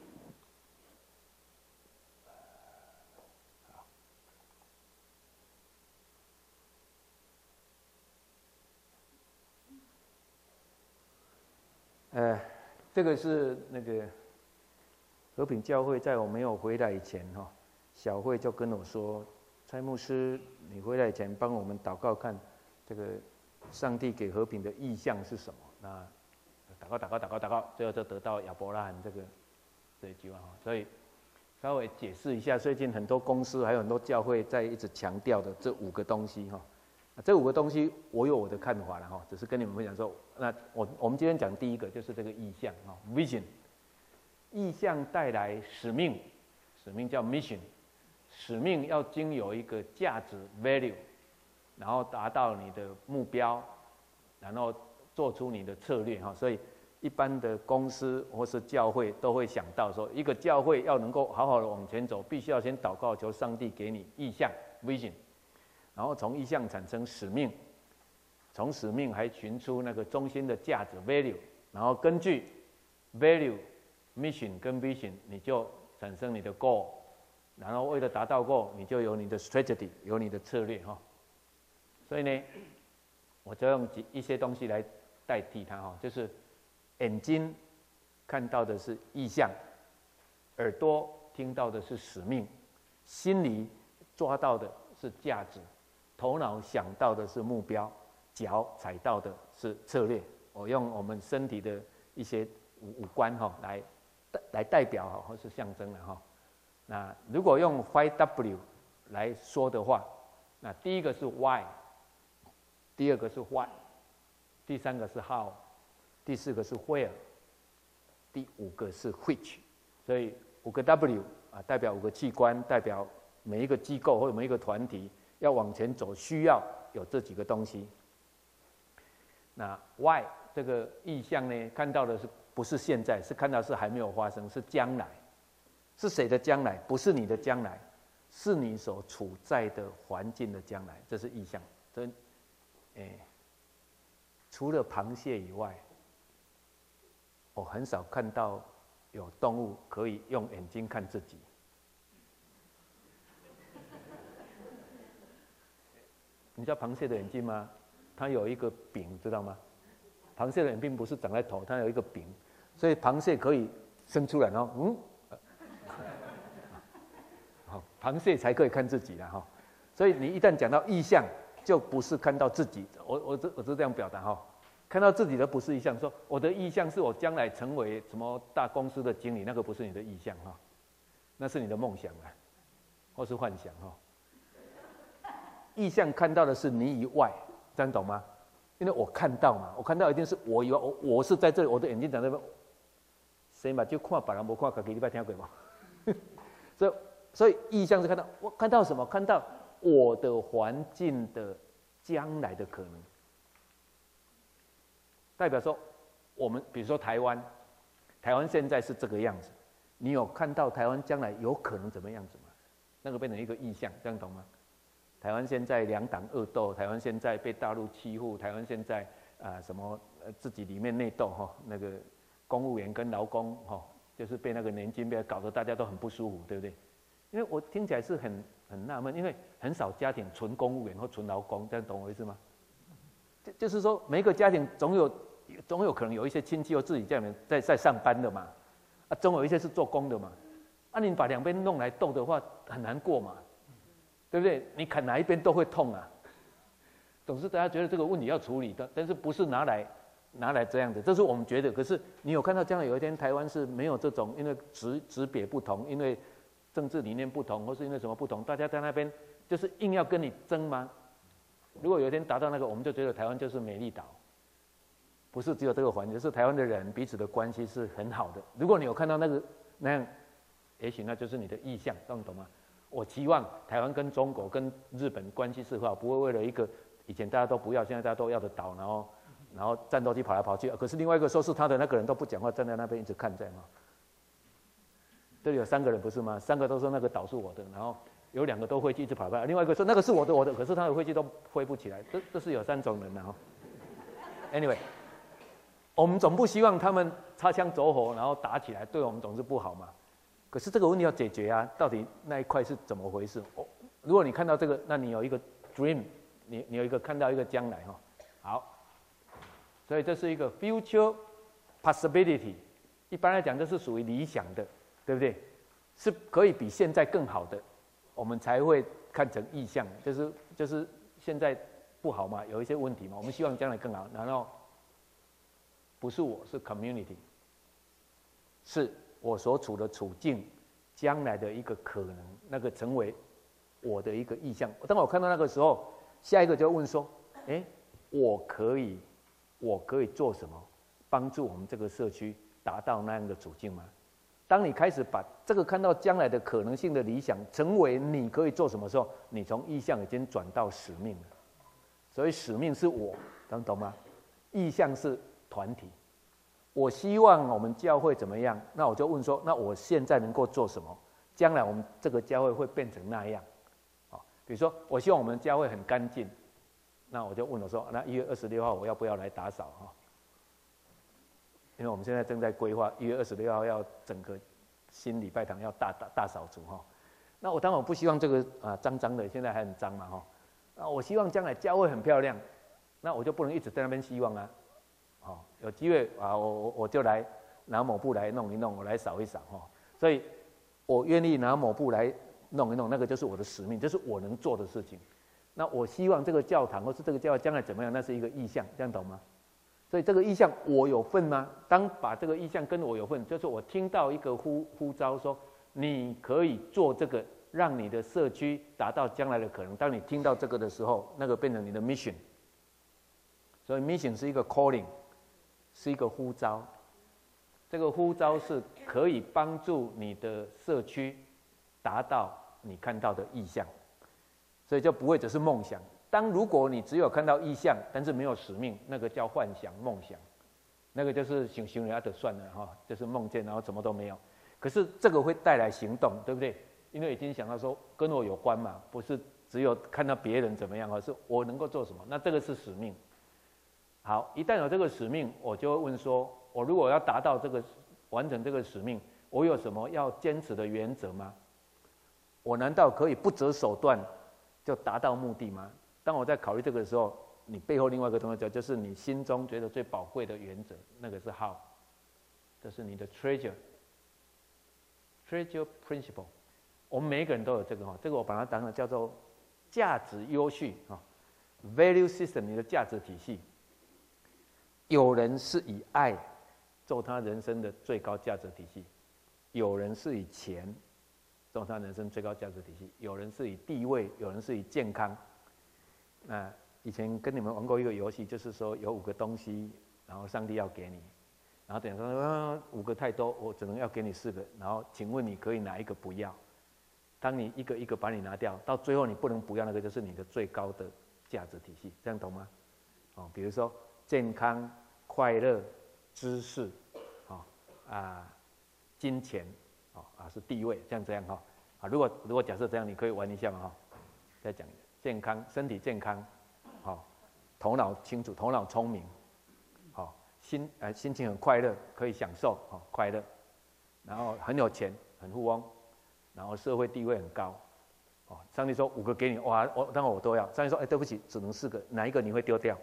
好，这个是那个和平教会，在我没有回来以前小慧就跟我说：“蔡牧师，你回来前帮我们祷告看，这个上帝给和平的意象是什么？”那祷告，最后就得到亚伯拉罕这一句话所以稍微解释一下，最近很多公司还有很多教会在一直强调的这5个东西这5个东西我有我的看法了只是跟你们分享说，那我们今天讲第一个就是这个意象vision， 意象带来使命叫 mission。使命要经由一个价值 value， 然后达到你的目标，然后做出你的策略所以一般的公司或是教会都会想到说，一个教会要能够好好的往前走，必须要先祷告求上帝给你意象 vision， 然后从意象产生使命，从使命还寻出那个中心的价值 value， 然后根据 value、mission 跟 vision， 你就产生你的 goal。然后为了达到过，你就有你的 strategy， 有你的策略所以呢，我就用一些东西来代替它就是眼睛看到的是意象，耳朵听到的是使命，心里抓到的是价值，头脑想到的是目标，脚踩到的是策略。我用我们身体的一些五官来代表或是象征那如果用 5W 来说的话，那第一个是 Why， 第2个是 What， 第3个是 How， 第4个是 Where， 第5个是 Which。所以5个 W 代表5个器官，代表每一个机构或者每一个团体要往前走，需要有这几个东西。那 Why 这个意象呢，看到的是不是现在？是看到是还没有发生，是将来。是谁的将来？不是你的将来，是你所处在的环境的将来，这是意象。 除了螃蟹以外，我很少看到有动物可以用眼睛看自己。你知道螃蟹的眼睛吗？它有一个柄，知道吗？螃蟹的眼并不是长在头，它有一个柄，所以螃蟹可以伸出来，然后好，螃蟹才可以看自己啦哈。所以你一旦讲到意象，就不是看到自己。我是这样表达哈，看到自己的不是意象，说我的意象是我将来成为什么大公司的经理，那个不是你的意象哈，那是你的梦想啊，或是幻想哈。意象看到的是你以外，这样懂吗？因为我看到嘛，我看到一定是我以外，我是在这里，我的眼睛长在这边，谁嘛就看别人，没看自己，你捌听过吗？所以意象是看到我看到什么？看到我的环境的将来的可能，代表说我们比如说台湾现在是这个样子，你有看到台湾将来有可能怎么样子吗？那个变成一个意象，这样懂吗？台湾现在两党恶斗，台湾现在被大陆欺负，台湾现在什么自己里面内斗哈，那个公务员跟劳工哈，就是被那个年金被搞得大家都很不舒服，对不对？因为我听起来是很纳闷，因为很少家庭纯公务员或纯劳工，这样懂我意思吗？就是说每一个家庭总有可能有一些亲戚或自己家里面在上班的嘛，总有一些是做工的嘛，你把两边弄来斗的话很难过嘛。对不对？你砍哪一边都会痛啊。总是大家觉得这个问题要处理的，但是不是拿来这样的，这是我们觉得。可是你有看到将来有一天台湾是没有这种，因为职别不同，因为政治理念不同，或是因为什么不同，大家在那边就是硬要跟你争吗？如果有一天达到那个，我们就觉得台湾就是美丽岛，不是只有这个环节，是台湾的人彼此的关系是很好的。如果你有看到那样，也许那就是你的意向，这样懂吗？我期望台湾跟中国跟日本关系是好，不会为了一个以前大家都不要，现在大家都要的岛，然后战斗机跑来跑去。可是另外一个说是他的那个人都不讲话，站在那边一直看在嘛。这里有3个人不是吗？3个都说那个岛是我的，然后有2个都飞机一直跑来，另外一个说那个是我的，可是他的飞机都飞不起来。这是有3种人的哈。Anyway， 我们总不希望他们擦枪走火，然后打起来，对我们总是不好嘛。可是这个问题要解决啊，到底那一块是怎么回事？如果你看到这个，那你有一个 dream， 你有一个看到一个将来哈。好，所以这是一个 future possibility。一般来讲，这是属于理想的，对不对？是可以比现在更好的，我们才会看成意象。就是现在不好嘛，有一些问题嘛，我们希望将来更好。然后不是我是 community， 是我所处的处境，将来的一个可能，那个成为我的一个意向。当我看到那个时候，下一个就问说：我可以做什么，帮助我们这个社区达到那样的处境吗？当你开始把这个看到将来的可能性的理想，成为你可以做什么时候，你从意向已经转到使命了。所以使命是我，懂吗？意向是团体。我希望我们教会怎么样？那我就问说，那我现在能够做什么？将来我们这个教会会变成那样，比如说，我希望我们教会很干净，那我就问我说，那1月26号我要不要来打扫哈？因为我们现在正在规划1月26号要整个新礼拜堂要大扫除哈。那我当然我不希望这个脏脏的，现在还很脏嘛哈。那我希望将来教会很漂亮，那我就不能一直在那边希望啊。有机会我就来拿抹布来弄一弄，我来扫一扫哈。所以，我愿意拿抹布来弄一弄，那个就是我的使命，这是我能做的事情。那我希望这个教堂或是这个教会将来怎么样，那是一个意向，这样懂吗？所以这个意向我有份吗？当把这个意向跟我有份，就是我听到一个呼召说，你可以做这个，让你的社区达到将来的可能。当你听到这个的时候，那个变成你的 mission。所以 mission 是一个 calling。是一个呼召，这个呼召是可以帮助你的社区达到你看到的意向，所以就不会只是梦想。如果你只有看到意向，但是没有使命，那个叫幻想、梦想，那个就是想人家的算了哈，就是梦见然后什么都没有。可是这个会带来行动，对不对？因为已经想到说跟我有关嘛，不是只有看到别人怎么样，而是我能够做什么，那这个是使命。 好，一旦有这个使命，我就会问说：我如果要达到这个完成这个使命，我有什么要坚持的原则吗？我难道可以不择手段就达到目的吗？当我在考虑这个的时候，你背后另外一个东西就是你心中觉得最宝贵的原则，那个是 how， 这是你的 treasure principle。我们每一个人都有这个哈，这个我把它当成叫做价值优序啊 ，value system， 你的价值体系。有人是以爱做他人生的最高价值体系，有人是以钱做他人生最高价值体系，有人是以地位，有人是以健康。那以前跟你们玩过一个游戏，就是说有5个东西，然后上帝要给你，然后等于说5个太多，我只能要给你4个，然后请问你可以哪一个不要？当你一个一个把你拿掉，到最后你不能不要那个，就是你的最高的价值体系，这样懂吗？哦，比如说健康、快乐、知识，金钱，是地位，这样哈，如果假设这样，你可以玩一下嘛哈，再讲健康，身体健康，头脑清楚，头脑聪明，心情很快乐，可以享受，快乐，然后很有钱，很富翁，然后社会地位很高，上帝说5个给你，哇，当然我都要。上帝说，对不起，只能4个，哪一个你会丢掉？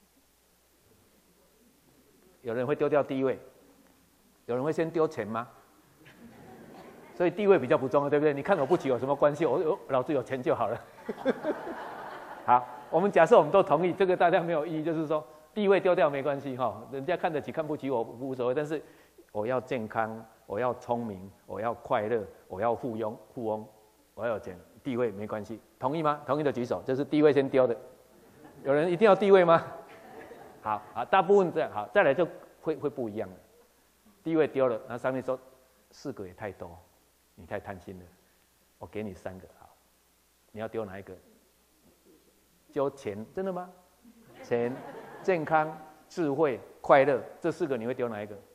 有人会丢掉地位，有人会先丢钱吗？所以地位比较不重要，对不对？你看我不起有什么关系？我老子有钱就好了。好，我们假设我们都同意，这个大家没有异议，就是说地位丢掉没关系哈，人家看得起看不起我无所谓，但是我要健康，我要聪明，我要快乐，我要富翁，我要有钱，地位没关系，同意吗？同意的举手，这是地位先丢的。有人一定要地位吗？好，大部分这样，好，再来就会不一样了。地位丢了，那上面说4个也太多，你太贪心了，我给你3个，好，你要丢哪一个？丢钱，真的吗？钱、健康、智慧、快乐，这4个你会丢哪一个？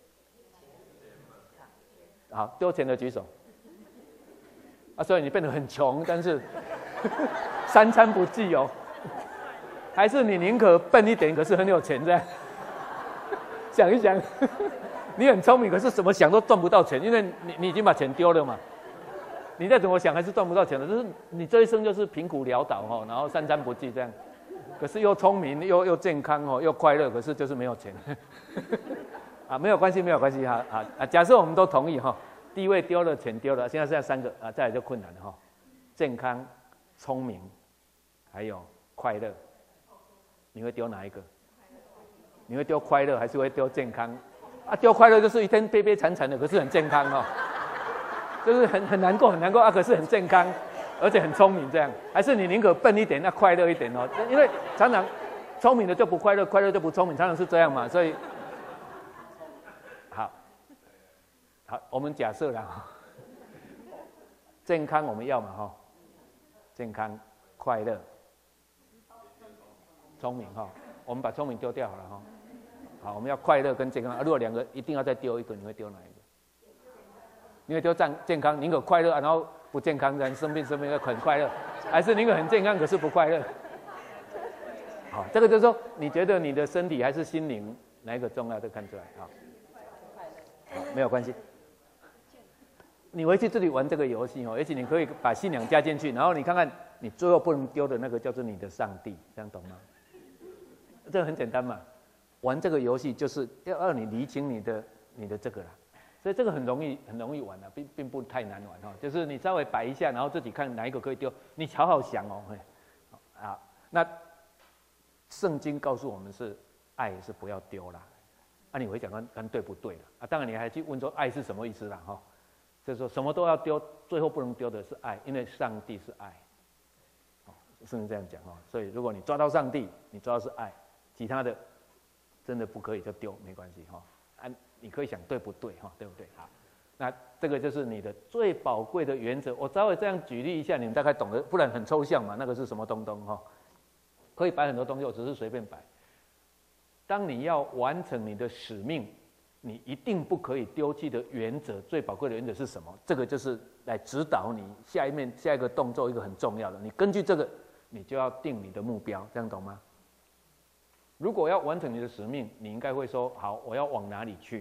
好，丢钱的举手。所以你变得很穷，但是3餐不济哦。还是你宁可笨一点，可是很有钱这样？想一想，你很聪明，可是怎么想都赚不到钱，因为你已经把钱丢了嘛。你再怎么想还是赚不到钱的，就是你这一生就是贫苦潦倒哈，然后3餐不济这样。可是又聪明又健康哦，又快乐，可是就是没有钱。没有关系，没有关系哈假设我们都同意哈，地位丢了，钱丢了，现在3个再来就困难了哈，健康、聪明，还有快乐，你会丢哪一个？你会丢快乐还是会丢健康？丢快乐就是一天悲悲惨惨的，可是很健康哦，就是很难过很难过可是很健康，而且很聪明这样，还是你宁可笨一点，那快乐一点哦？因为常常聪明的就不快乐，快乐就不聪明，常常是这样嘛，所以好，我们假设啦，健康我们要嘛哈，健康、快乐、聪明哈，我们把聪明丢掉好了哈。好，我们要快乐跟健康。如果2个一定要再丢一个，你会丢哪一个？你会丢健康，宁可快乐然后不健康，人生病要很快乐，还是宁可很健康可是不快乐？好，这个就是说，你觉得你的身体还是心灵哪一个重要？都看出来啊。好，没有关系。你回去自己玩这个游戏而且你可以把信仰加进去，然后你看看你最后不能丢的那个叫做你的上帝，这样懂吗？这个很简单嘛。玩这个游戏就是要让你厘清你的这个啦，所以这个很容易玩的，并不太难玩哈。就是你稍微摆一下，然后自己看哪一个可以丢，你好好想哦。那圣经告诉我们是爱是不要丢啦，你会讲看对不对啦？当然你还去问说爱是什么意思啦哈，就是说什么都要丢，最后不能丢的是爱，因为上帝是爱。圣经这样讲哈，所以如果你抓到上帝，你抓到是爱，其他的。真的不可以就丢，没关系哈。你可以想对不对哈，对不对？好，那这个就是你的最宝贵的原则。我稍微这样举例一下，你们大概懂得，不然很抽象嘛。那个是什么东东哈？可以摆很多东西，我只是随便摆。当你要完成你的使命，你一定不可以丢弃的原则，最宝贵的原则是什么？这个就是来指导你下一个动作一个很重要的。你根据这个，你就要定你的目标，这样懂吗？ 如果要完成你的使命，你应该会说：好，我要往哪里去？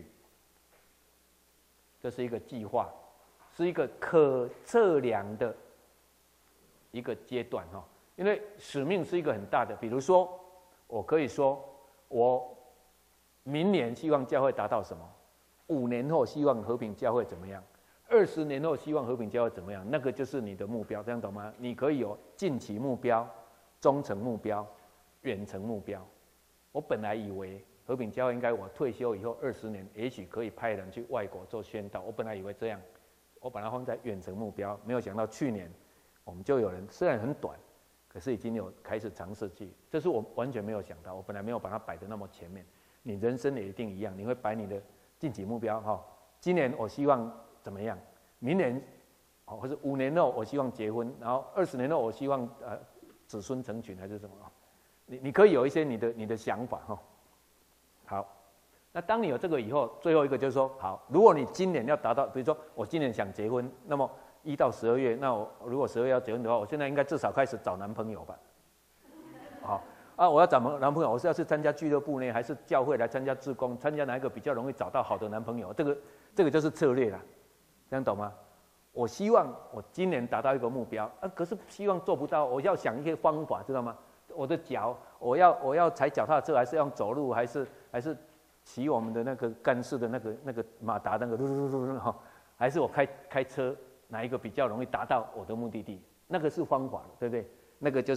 这是一个计划，是一个可测量的一个阶段哈。因为使命是一个很大的，比如说，我可以说，我明年希望教会达到什么？5年后希望和平教会怎么样？20年后希望和平教会怎么样？那个就是你的目标，这样懂吗？你可以有近期目标、中程目标、远程目标。我本来以为和平教会应该我退休以后20年，也许可以派人去外国做宣道。我本来以为这样，我把它放在远程目标，没有想到去年我们就有人，虽然很短，可是已经有开始尝试去。这是我完全没有想到，我本来没有把它摆得那么前面。你人生也一定一样，你会摆你的近期目标哈。今年我希望怎么样？明年，或者5年后我希望结婚，然后20年后我希望子孙成群还是什么？你可以有一些你的想法哈。好，那当你有这个以后，最后一个就是说，好，如果你今年要达到，比如说我今年想结婚，那么1到12月，那我如果12月要结婚的话，我现在应该至少开始找男朋友吧？好啊，我要找男朋友，我是要去参加俱乐部呢，还是教会来参加志工？参加哪一个比较容易找到好的男朋友？这个就是策略啦，这样懂吗？我希望我今年达到一个目标，可是希望做不到，我要想一些方法，知道吗？我的脚，我要踩脚踏车，还是要走路，还是骑我们的那个干式的那个马达那个哈，还是我开车，哪一个比较容易达到我的目的地？那个是方法，对不对？那个就是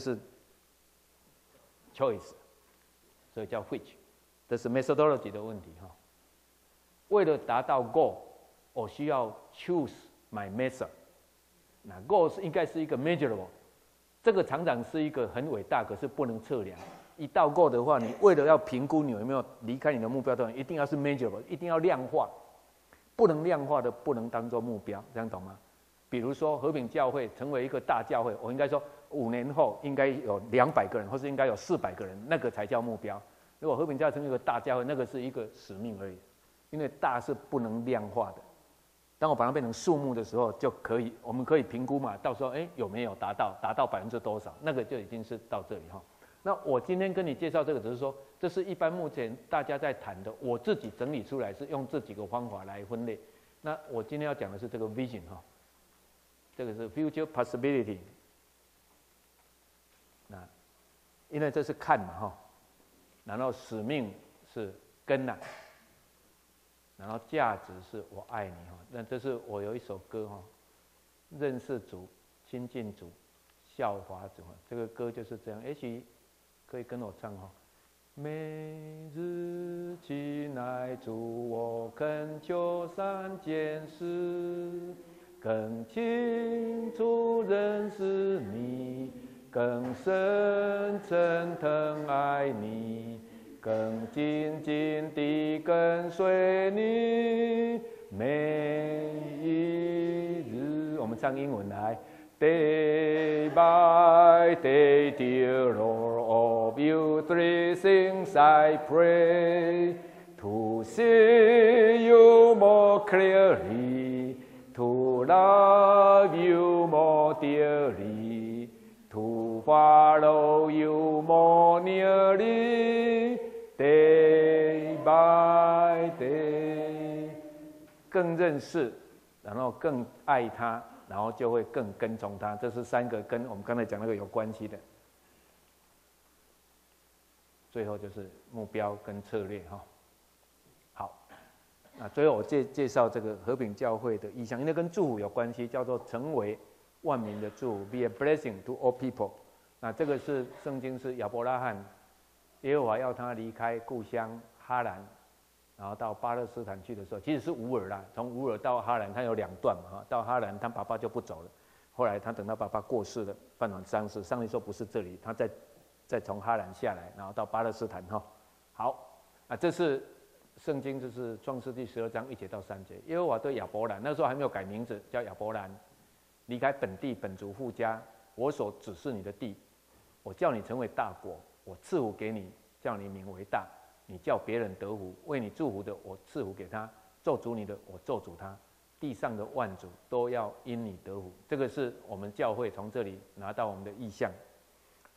choice， 所以叫 which， 这是 methodology 的问题哈。为了达到 goal， 我需要 choose my method。那 goal 应该是一个 measurable。这个常常是一个很伟大，可是不能测量。一到过的话，你为了要评估你有没有离开你的目标段，一定要是 measurable， 一定要量化。不能量化的不能当做目标，这样懂吗？比如说和平教会成为一个大教会，我应该说5年后应该有200个人，或是应该有400个人，那个才叫目标。如果和平教会成为一个大教会，那个是一个使命而已，因为大是不能量化的。当我把它变成数目的时候，我们可以评估嘛，到时候有没有达到多少，那个就已经是到这里哈。那我今天跟你介绍这个，只是说这是一般目前大家在谈的，我自己整理出来是用这几个方法来分类。那我今天要讲的是这个 vision 哈，这个是 future possibility。那因为这是看嘛哈，然后使命是根呐。然后价值是我爱你哈，那这是我有一首歌哈，认识主、亲近主、效法主，这个歌就是这样。也许可以跟我唱哈。每日亲爱主，我恳求3件事，更清楚认识你，更深深疼爱你。更紧紧地跟随你，每一日。我们唱英文来 ，Day by day, dear Lord, of you 3 things I pray, to see you more clearly, to love you more dearly, to follow you more nearly.Day by day， 更认识，然后更爱他，然后就会更跟从他。这是3个跟我们刚才讲那个有关系的。最后就是目标跟策略哈。好，那最后我介绍这个和平教会的意向，因为跟祝福有关系，叫做成为万民的祝福 ，be a blessing to all people。那这个是圣经是亚伯拉罕。耶和华要他离开故乡哈兰，然后到巴勒斯坦去的时候，其实是乌尔啦。从乌尔到哈兰，他有2段嘛。到哈兰，他爸爸就不走了。后来他等到爸爸过世了，办完丧事，上帝说不是这里，他再从哈兰下来，然后到巴勒斯坦哈。好，这是圣经，就是创世第12章1节到3节。耶和华对亚伯兰，那时候还没有改名字，叫亚伯兰，离开本地本族父家，我所指示你的地，我叫你成为大国。我赐福给你，叫你名为大，你叫别人得福。为你祝福的，我赐福给他；咒诅你的，我咒诅他。地上的万族都要因你得福。这个是我们教会从这里拿到我们的意向。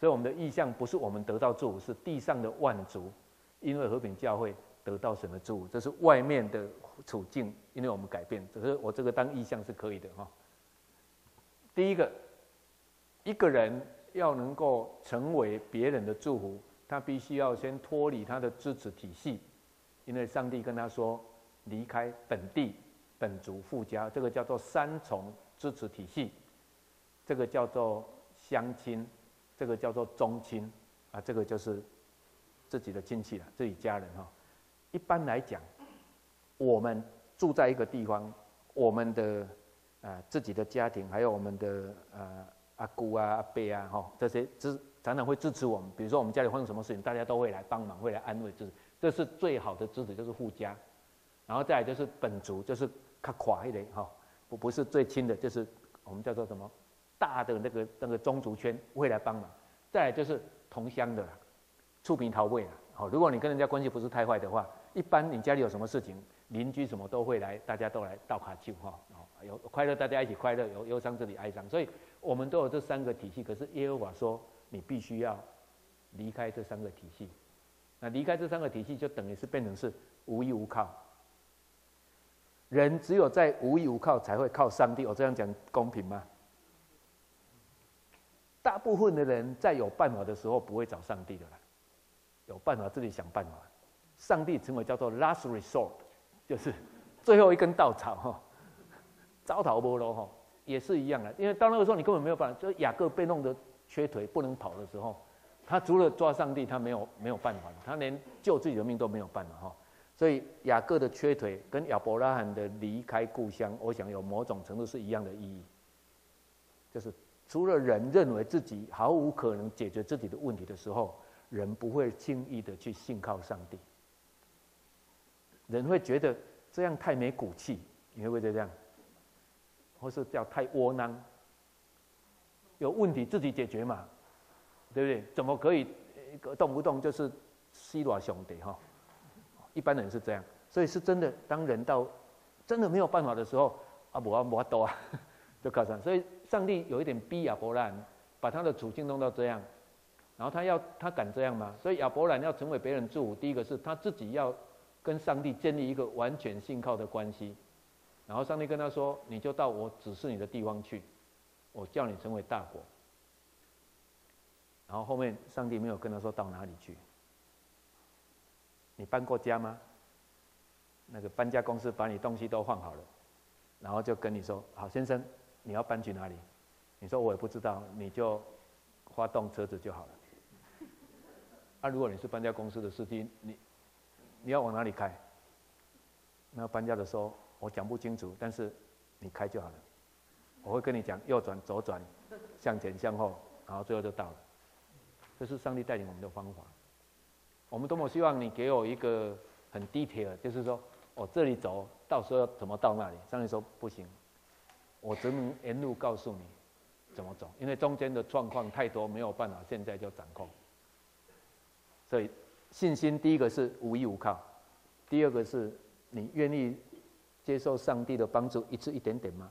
所以我们的意向不是我们得到祝福，是地上的万族因为和平教会得到神的祝福，这是外面的处境，因为我们改变。只是我这个当意向是可以的哈。第一个，一个人要能够成为别人的祝福，他必须要先脱离他的支持体系，因为上帝跟他说，离开本地、本族、父家，这个叫做三重支持体系，这个叫做乡亲，这个叫做宗亲啊，这个就是自己的亲戚了，自己家人哈。一般来讲，我们住在一个地方，我们的自己的家庭，还有我们的阿姑啊、阿伯啊，哈，这些常常会支持我们。比如说我们家里发生什么事情，大家都会来帮忙，会来安慰支持，这是最好的支持，就是父家。然后再来就是本族，就是较垮一点哈，不是最亲的，就是我们叫做什么大的那个宗族圈会来帮忙。再来就是同乡的，触屏逃位了。好，如果你跟人家关系不是太坏的话，一般你家里有什么事情，邻居什么都会来，大家都来倒卡球哈。有快乐大家一起快乐，有忧伤这里哀伤，所以我们都有这三个体系。可是耶和华说，你必须要离开这三个体系。那离开这三个体系，就等于是变成是无依无靠。人只有在无依无靠，才会靠上帝。我这样讲公平吗？大部分的人在有办法的时候不会找上帝的啦，有办法自己想办法。上帝称为叫做 last resort， 就是最后一根稻草哈。招讨无路哈，也是一样的，因为到那个时候你根本没有办法。就是雅各被弄得缺腿不能跑的时候，他除了抓上帝，他没有办法，他连救自己的命都没有办法哈。所以雅各的缺腿跟亚伯拉罕的离开故乡，我想有某种程度是一样的意义，就是除了人认为自己毫无可能解决自己的问题的时候，人不会轻易的去信靠上帝。人会觉得这样太没骨气，你会不会这样？或是叫太窝囊，有问题自己解决嘛，对不对？怎么可以动不动就是西罗兄弟哈？一般人是这样，所以是真的，当人到真的没有办法的时候，没多啊，就靠上。所以上帝有一点逼亚伯兰，把他的处境弄到这样，然后他敢这样吗？所以亚伯兰要成为别人祝福，第一个是他自己要跟上帝建立一个完全信靠的关系。然后上帝跟他说：“你就到我指示你的地方去，我叫你成为大国。”然后后面上帝没有跟他说到哪里去。你搬过家吗？那个搬家公司把你东西都放好了，然后就跟你说：“好，先生，你要搬去哪里？”你说：“我也不知道。”你就发动车子就好了。啊，如果你是搬家公司的司机，你要往哪里开？那搬家的时候。我讲不清楚，但是你开就好了。我会跟你讲右转、左转、向前、向后，然后最后就到了。这是上帝带领我们的方法。我们多么希望你给我一个很 detail， 就是说，我这里走，到时候要怎么到那里？上帝说不行，我只能沿路告诉你怎么走，因为中间的状况太多，没有办法现在就掌控。所以信心第一个是无依无靠，第二个是你愿意接受上帝的帮助，一次一点点吗？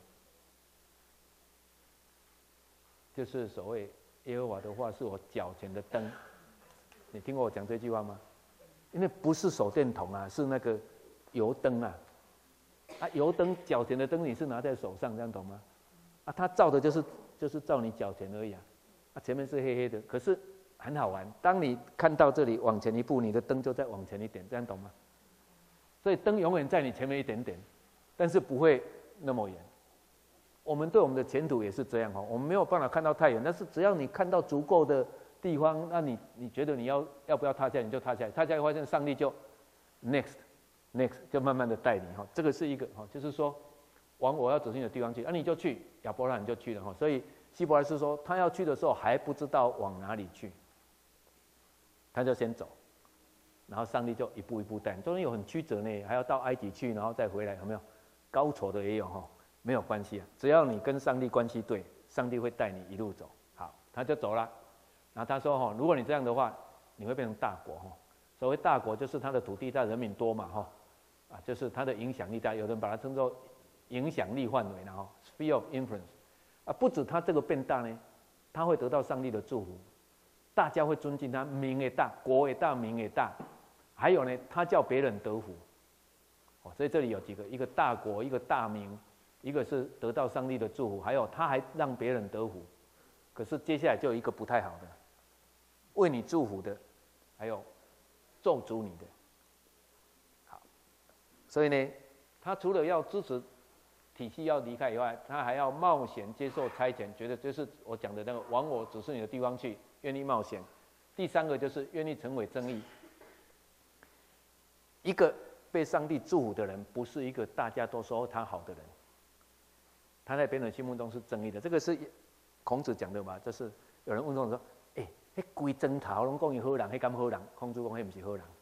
就是所谓耶和华的话是我脚前的灯。你听过我讲这句话吗？因为不是手电筒啊，是那个油灯啊。啊，油灯脚前的灯你是拿在手上，这样懂吗？啊，它照的就是照你脚前而已啊。啊，前面是黑黑的，可是很好玩。当你看到这里往前一步，你的灯就再往前一点，这样懂吗？所以灯永远在你前面一点点。但是不会那么远。我们对我们的前途也是这样哈，我们没有办法看到太远，但是只要你看到足够的地方，那你觉得你要不要踏下来，你就踏下来，踏下来发现上帝就 next 就慢慢的带你哈，这个是一个哈，就是说往我要指示你的地方去，你就去，亚伯拉罕就去了哈，所以希伯来斯说他要去的时候还不知道往哪里去，他就先走。然后上帝就一步一步带你，中间有很曲折呢，还要到埃及去，然后再回来，有没有？高挫的也有哈，没有关系啊，只要你跟上帝关系对，上帝会带你一路走。好，他就走了。然后他说哈，如果你这样的话，你会变成大国哈。所谓大国就是他的土地大，人民多嘛哈，啊，就是他的影响力大，有人把它称作影响力范围然后 sphere of influence， 啊，不止他这个变大呢，他会得到上帝的祝福， 大家会尊敬他，名也大，国也大，名也大。还有呢，他叫别人得福。所以这里有几个：一个大国，一个大名，一个是得到上帝的祝福，还有他还让别人得福。可是接下来就有一个不太好的，为你祝福的，还有咒诅你的。好，所以呢，他除了要支持体系要离开以外，他还要冒险接受差遣，觉得就是我讲的那个往我指示你的地方去，愿意冒险。第三个就是愿意成为正义。一个被上帝祝福的人，不是一个大家都说他好的人，他在别人心目中是正义的。这个是孔子讲的嘛？就是有人问孔子说：“那规砖头拢讲伊好人，那敢好人？”孔子讲：“那不是好人。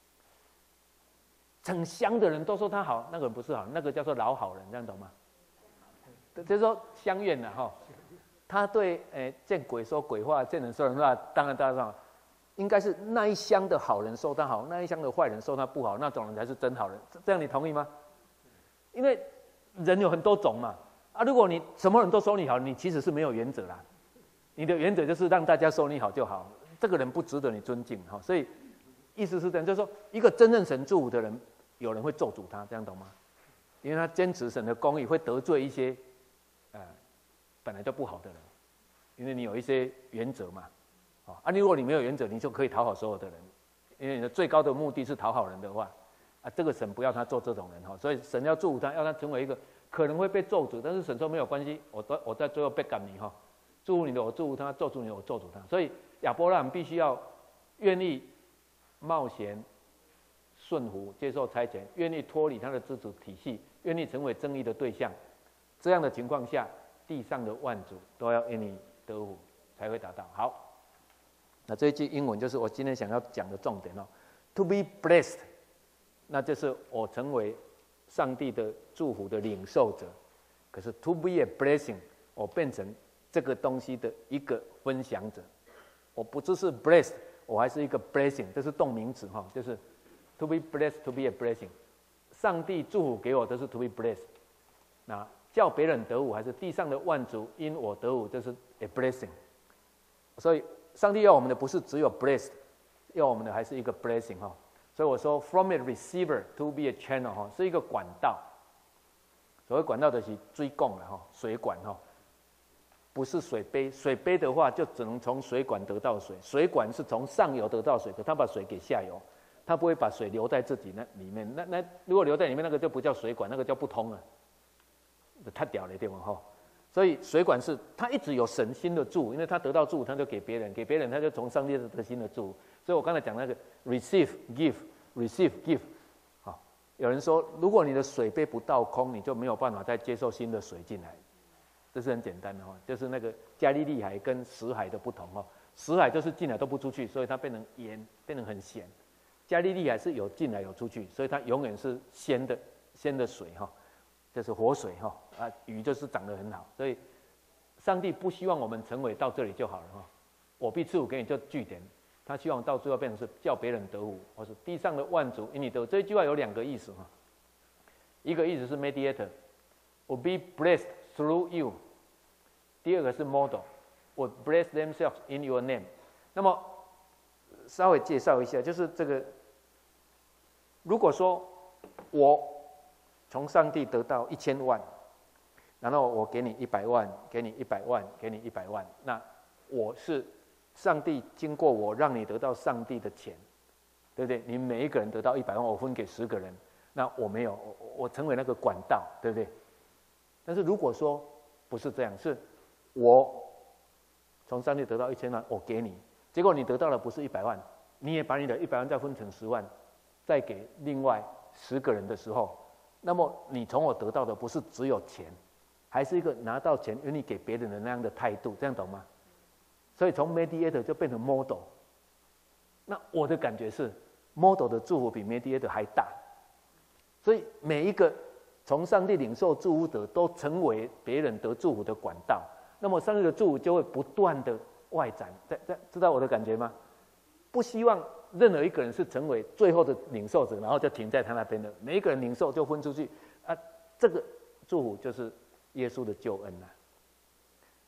整乡的人都说他好，那个人不是好人，那个叫做老好人，这样懂吗？就是说乡愿呐，他对见鬼说鬼话，见人说人话，当然大家知道。”应该是那一乡的好人说他好，那一乡的坏人说他不好，那种人才是真好人。这样你同意吗？因为人有很多种嘛。如果你什么人都说你好，你其实是没有原则啦。你的原则就是让大家说你好就好，这个人不值得你尊敬。所以意思是这样，就是说一个真正神祝福的人，有人会咒诅他，这样懂吗？因为他坚持神的公义，会得罪一些本来就不好的人，因为你有一些原则嘛。如果你没有原则，你就可以讨好所有的人，因为你的最高的目的是讨好人的话，这个神不要他做这种人，所以神要祝福他，要他成为一个可能会被咒诅，但是神说没有关系，我在最后被赶你，祝福你的我祝福他，咒诅你的我咒诅他。所以亚伯拉罕必须要愿意冒险、顺服、接受差遣，愿意脱离他的支持体系，愿意成为正义的对象。这样的情况下，地上的万族都要因你得福，才会达到。好。那这一句英文就是我今天想要讲的重点，To be blessed， 那就是我成为上帝的祝福的领受者。可是 To be a blessing， 我变成这个东西的一个分享者。我不只是 blessed， 我还是一个 blessing， 这是动名词就是 To be blessed， To be a blessing。上帝祝福给我都是 To be blessed。那叫别人得福，还是地上的万族因我得福，这是 a blessing。所以。上帝要我们的不是只有 blessed， 要我们的还是一个 blessing 所以我说 from a receiver to be a channel 是一个管道。所谓管道就是水管了水管不是水杯。水杯的话就只能从水管得到水，水管是从上游得到水，可他把水给下游，他不会把水留在自己那里面。那如果留在里面，那个就不叫水管，那个叫不通了，太屌了对吗所以水管是他一直有神心的祝福，因为他得到祝福，他就给别人，给别人他就从上帝的心的祝福。所以我刚才讲那个 receive give receive give， 有人说如果你的水杯不倒空，你就没有办法再接受新的水进来，这是很简单的就是那个加利利海跟死海的不同死海就是进来都不出去，所以它变成盐，变成很咸。加利利海是有进来有出去，所以它永远是鲜的水就是活水鱼就是长得很好。所以上帝不希望我们成为到这里就好了我必赐福给你就句点，他希望到最后变成是叫别人得福，或是地上的万族因你得福。这一句话有两个意思一个意思是 mediator will be blessed through you， 第二个是 model will bless themselves in your name。 那么稍微介绍一下，就是这个如果说我从上帝得到1000万，然后我给你100万，给你100万，给你100万，那我是上帝经过我让你得到上帝的钱，对不对？你每一个人得到100万，我分给10个人，那我没有，我成为那个管道，对不对？但是如果说不是这样，是我从上帝得到1000万，我给你，结果你得到的不是100万，你也把你的100万再分成10万，再给另外10个人的时候，那么你从我得到的不是只有钱，还是一个拿到钱愿意给别人的那样的态度，这样懂吗？所以从 mediator 就变成 model。 那我的感觉是 model 的祝福比 mediator 还大，所以每一个从上帝领受祝福者都成为别人得祝福的管道，那么上帝的祝福就会不断的外展。知道我的感觉吗？不希望任何一个人是成为最后的领受者，然后就停在他那边的，每一个人领受就分出去这个祝福就是耶稣的救恩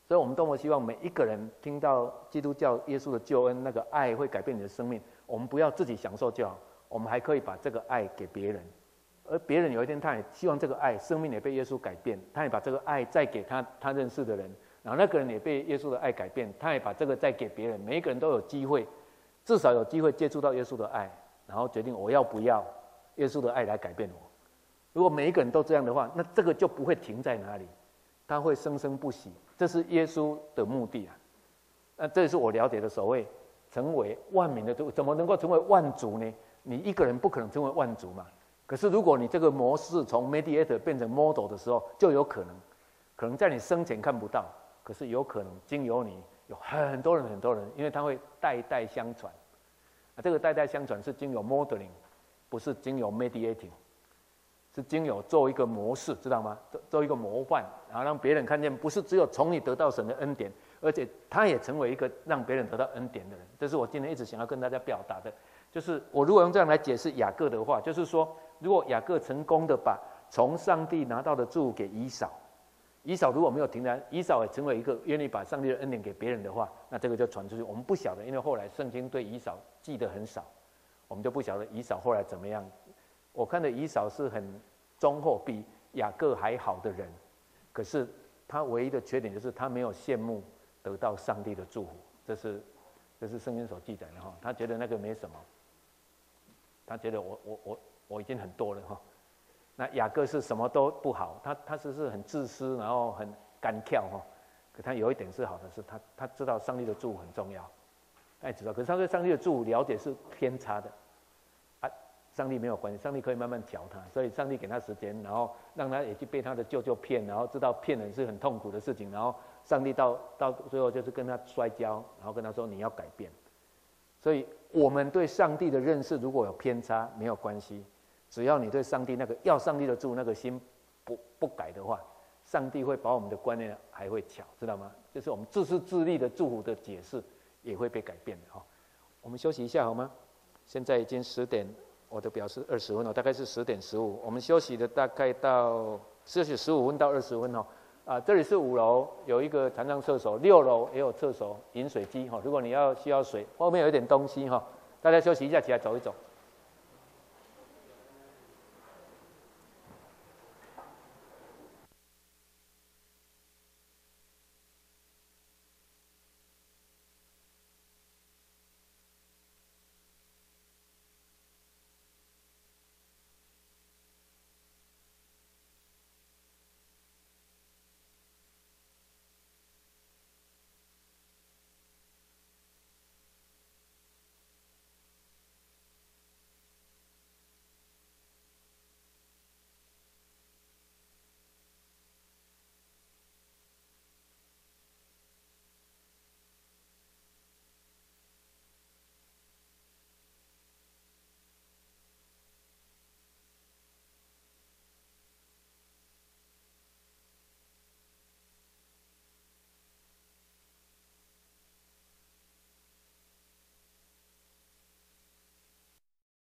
所以我们多么希望每一个人听到基督教耶稣的救恩，那个爱会改变你的生命。我们不要自己享受就好，我们还可以把这个爱给别人，而别人有一天他也希望这个爱生命也被耶稣改变，他也把这个爱再给他认识的人，然后那个人也被耶稣的爱改变，他也把这个再给别人。每一个人都有机会，至少有机会接触到耶稣的爱，然后决定我要不要耶稣的爱来改变我。如果每一个人都这样的话，那这个就不会停在哪里，他会生生不息。这是耶稣的目的啊。那这是我了解的所谓成为万民的族，怎么能够成为万族呢？你一个人不可能成为万族嘛。可是如果你这个模式从 mediator 变成 model 的时候，就有可能在你生前看不到，可是有可能经由你有很多人，因为它会代代相传。这个代代相传是经由 modeling， 不是经由 mediating， 是经由做一个模式，知道吗？做一个模范，然后让别人看见，不是只有从你得到神的恩典，而且他也成为一个让别人得到恩典的人。这是我今天一直想要跟大家表达的，就是我如果用这样来解释雅各的话，就是说，如果雅各成功的把从上帝拿到的祝福给以扫，以扫如果没有停下来，以扫也成为一个愿意把上帝的恩典给别人的话，那这个就传出去。我们不晓得，因为后来圣经对以扫记得很少，我们就不晓得以扫后来怎么样。我看的以扫是很忠厚，比雅各还好的人，可是他唯一的缺点就是他没有羡慕得到上帝的祝福，这是圣经所记载的哈。他觉得那个没什么，他觉得我已经很多了哈。那雅各是什么都不好，他是很自私，然后很干跳哈。可他有一点是好的，是他知道上帝的祝福很重要，他也知道，可是他对上帝的祝福了解是偏差的。上帝没有关系，上帝可以慢慢调他，所以上帝给他时间，然后让他也去被他的舅舅骗，然后知道骗人是很痛苦的事情，然后上帝到最后就是跟他摔跤，然后跟他说你要改变。所以我们对上帝的认识如果有偏差没有关系，只要你对上帝那个要上帝的祝福那个心不改的话，上帝会把我们的观念还会巧，知道吗？就是我们自私自利的祝福的解释也会被改变的哈。我们休息一下好吗？现在已经10点。我的表示20分大概是10点15，我们休息的大概到休息15分到20分这里是5楼有一个残障厕所，6楼也有厕所、饮水机如果你需要水，后面有一点东西大家休息一下，起来走一走。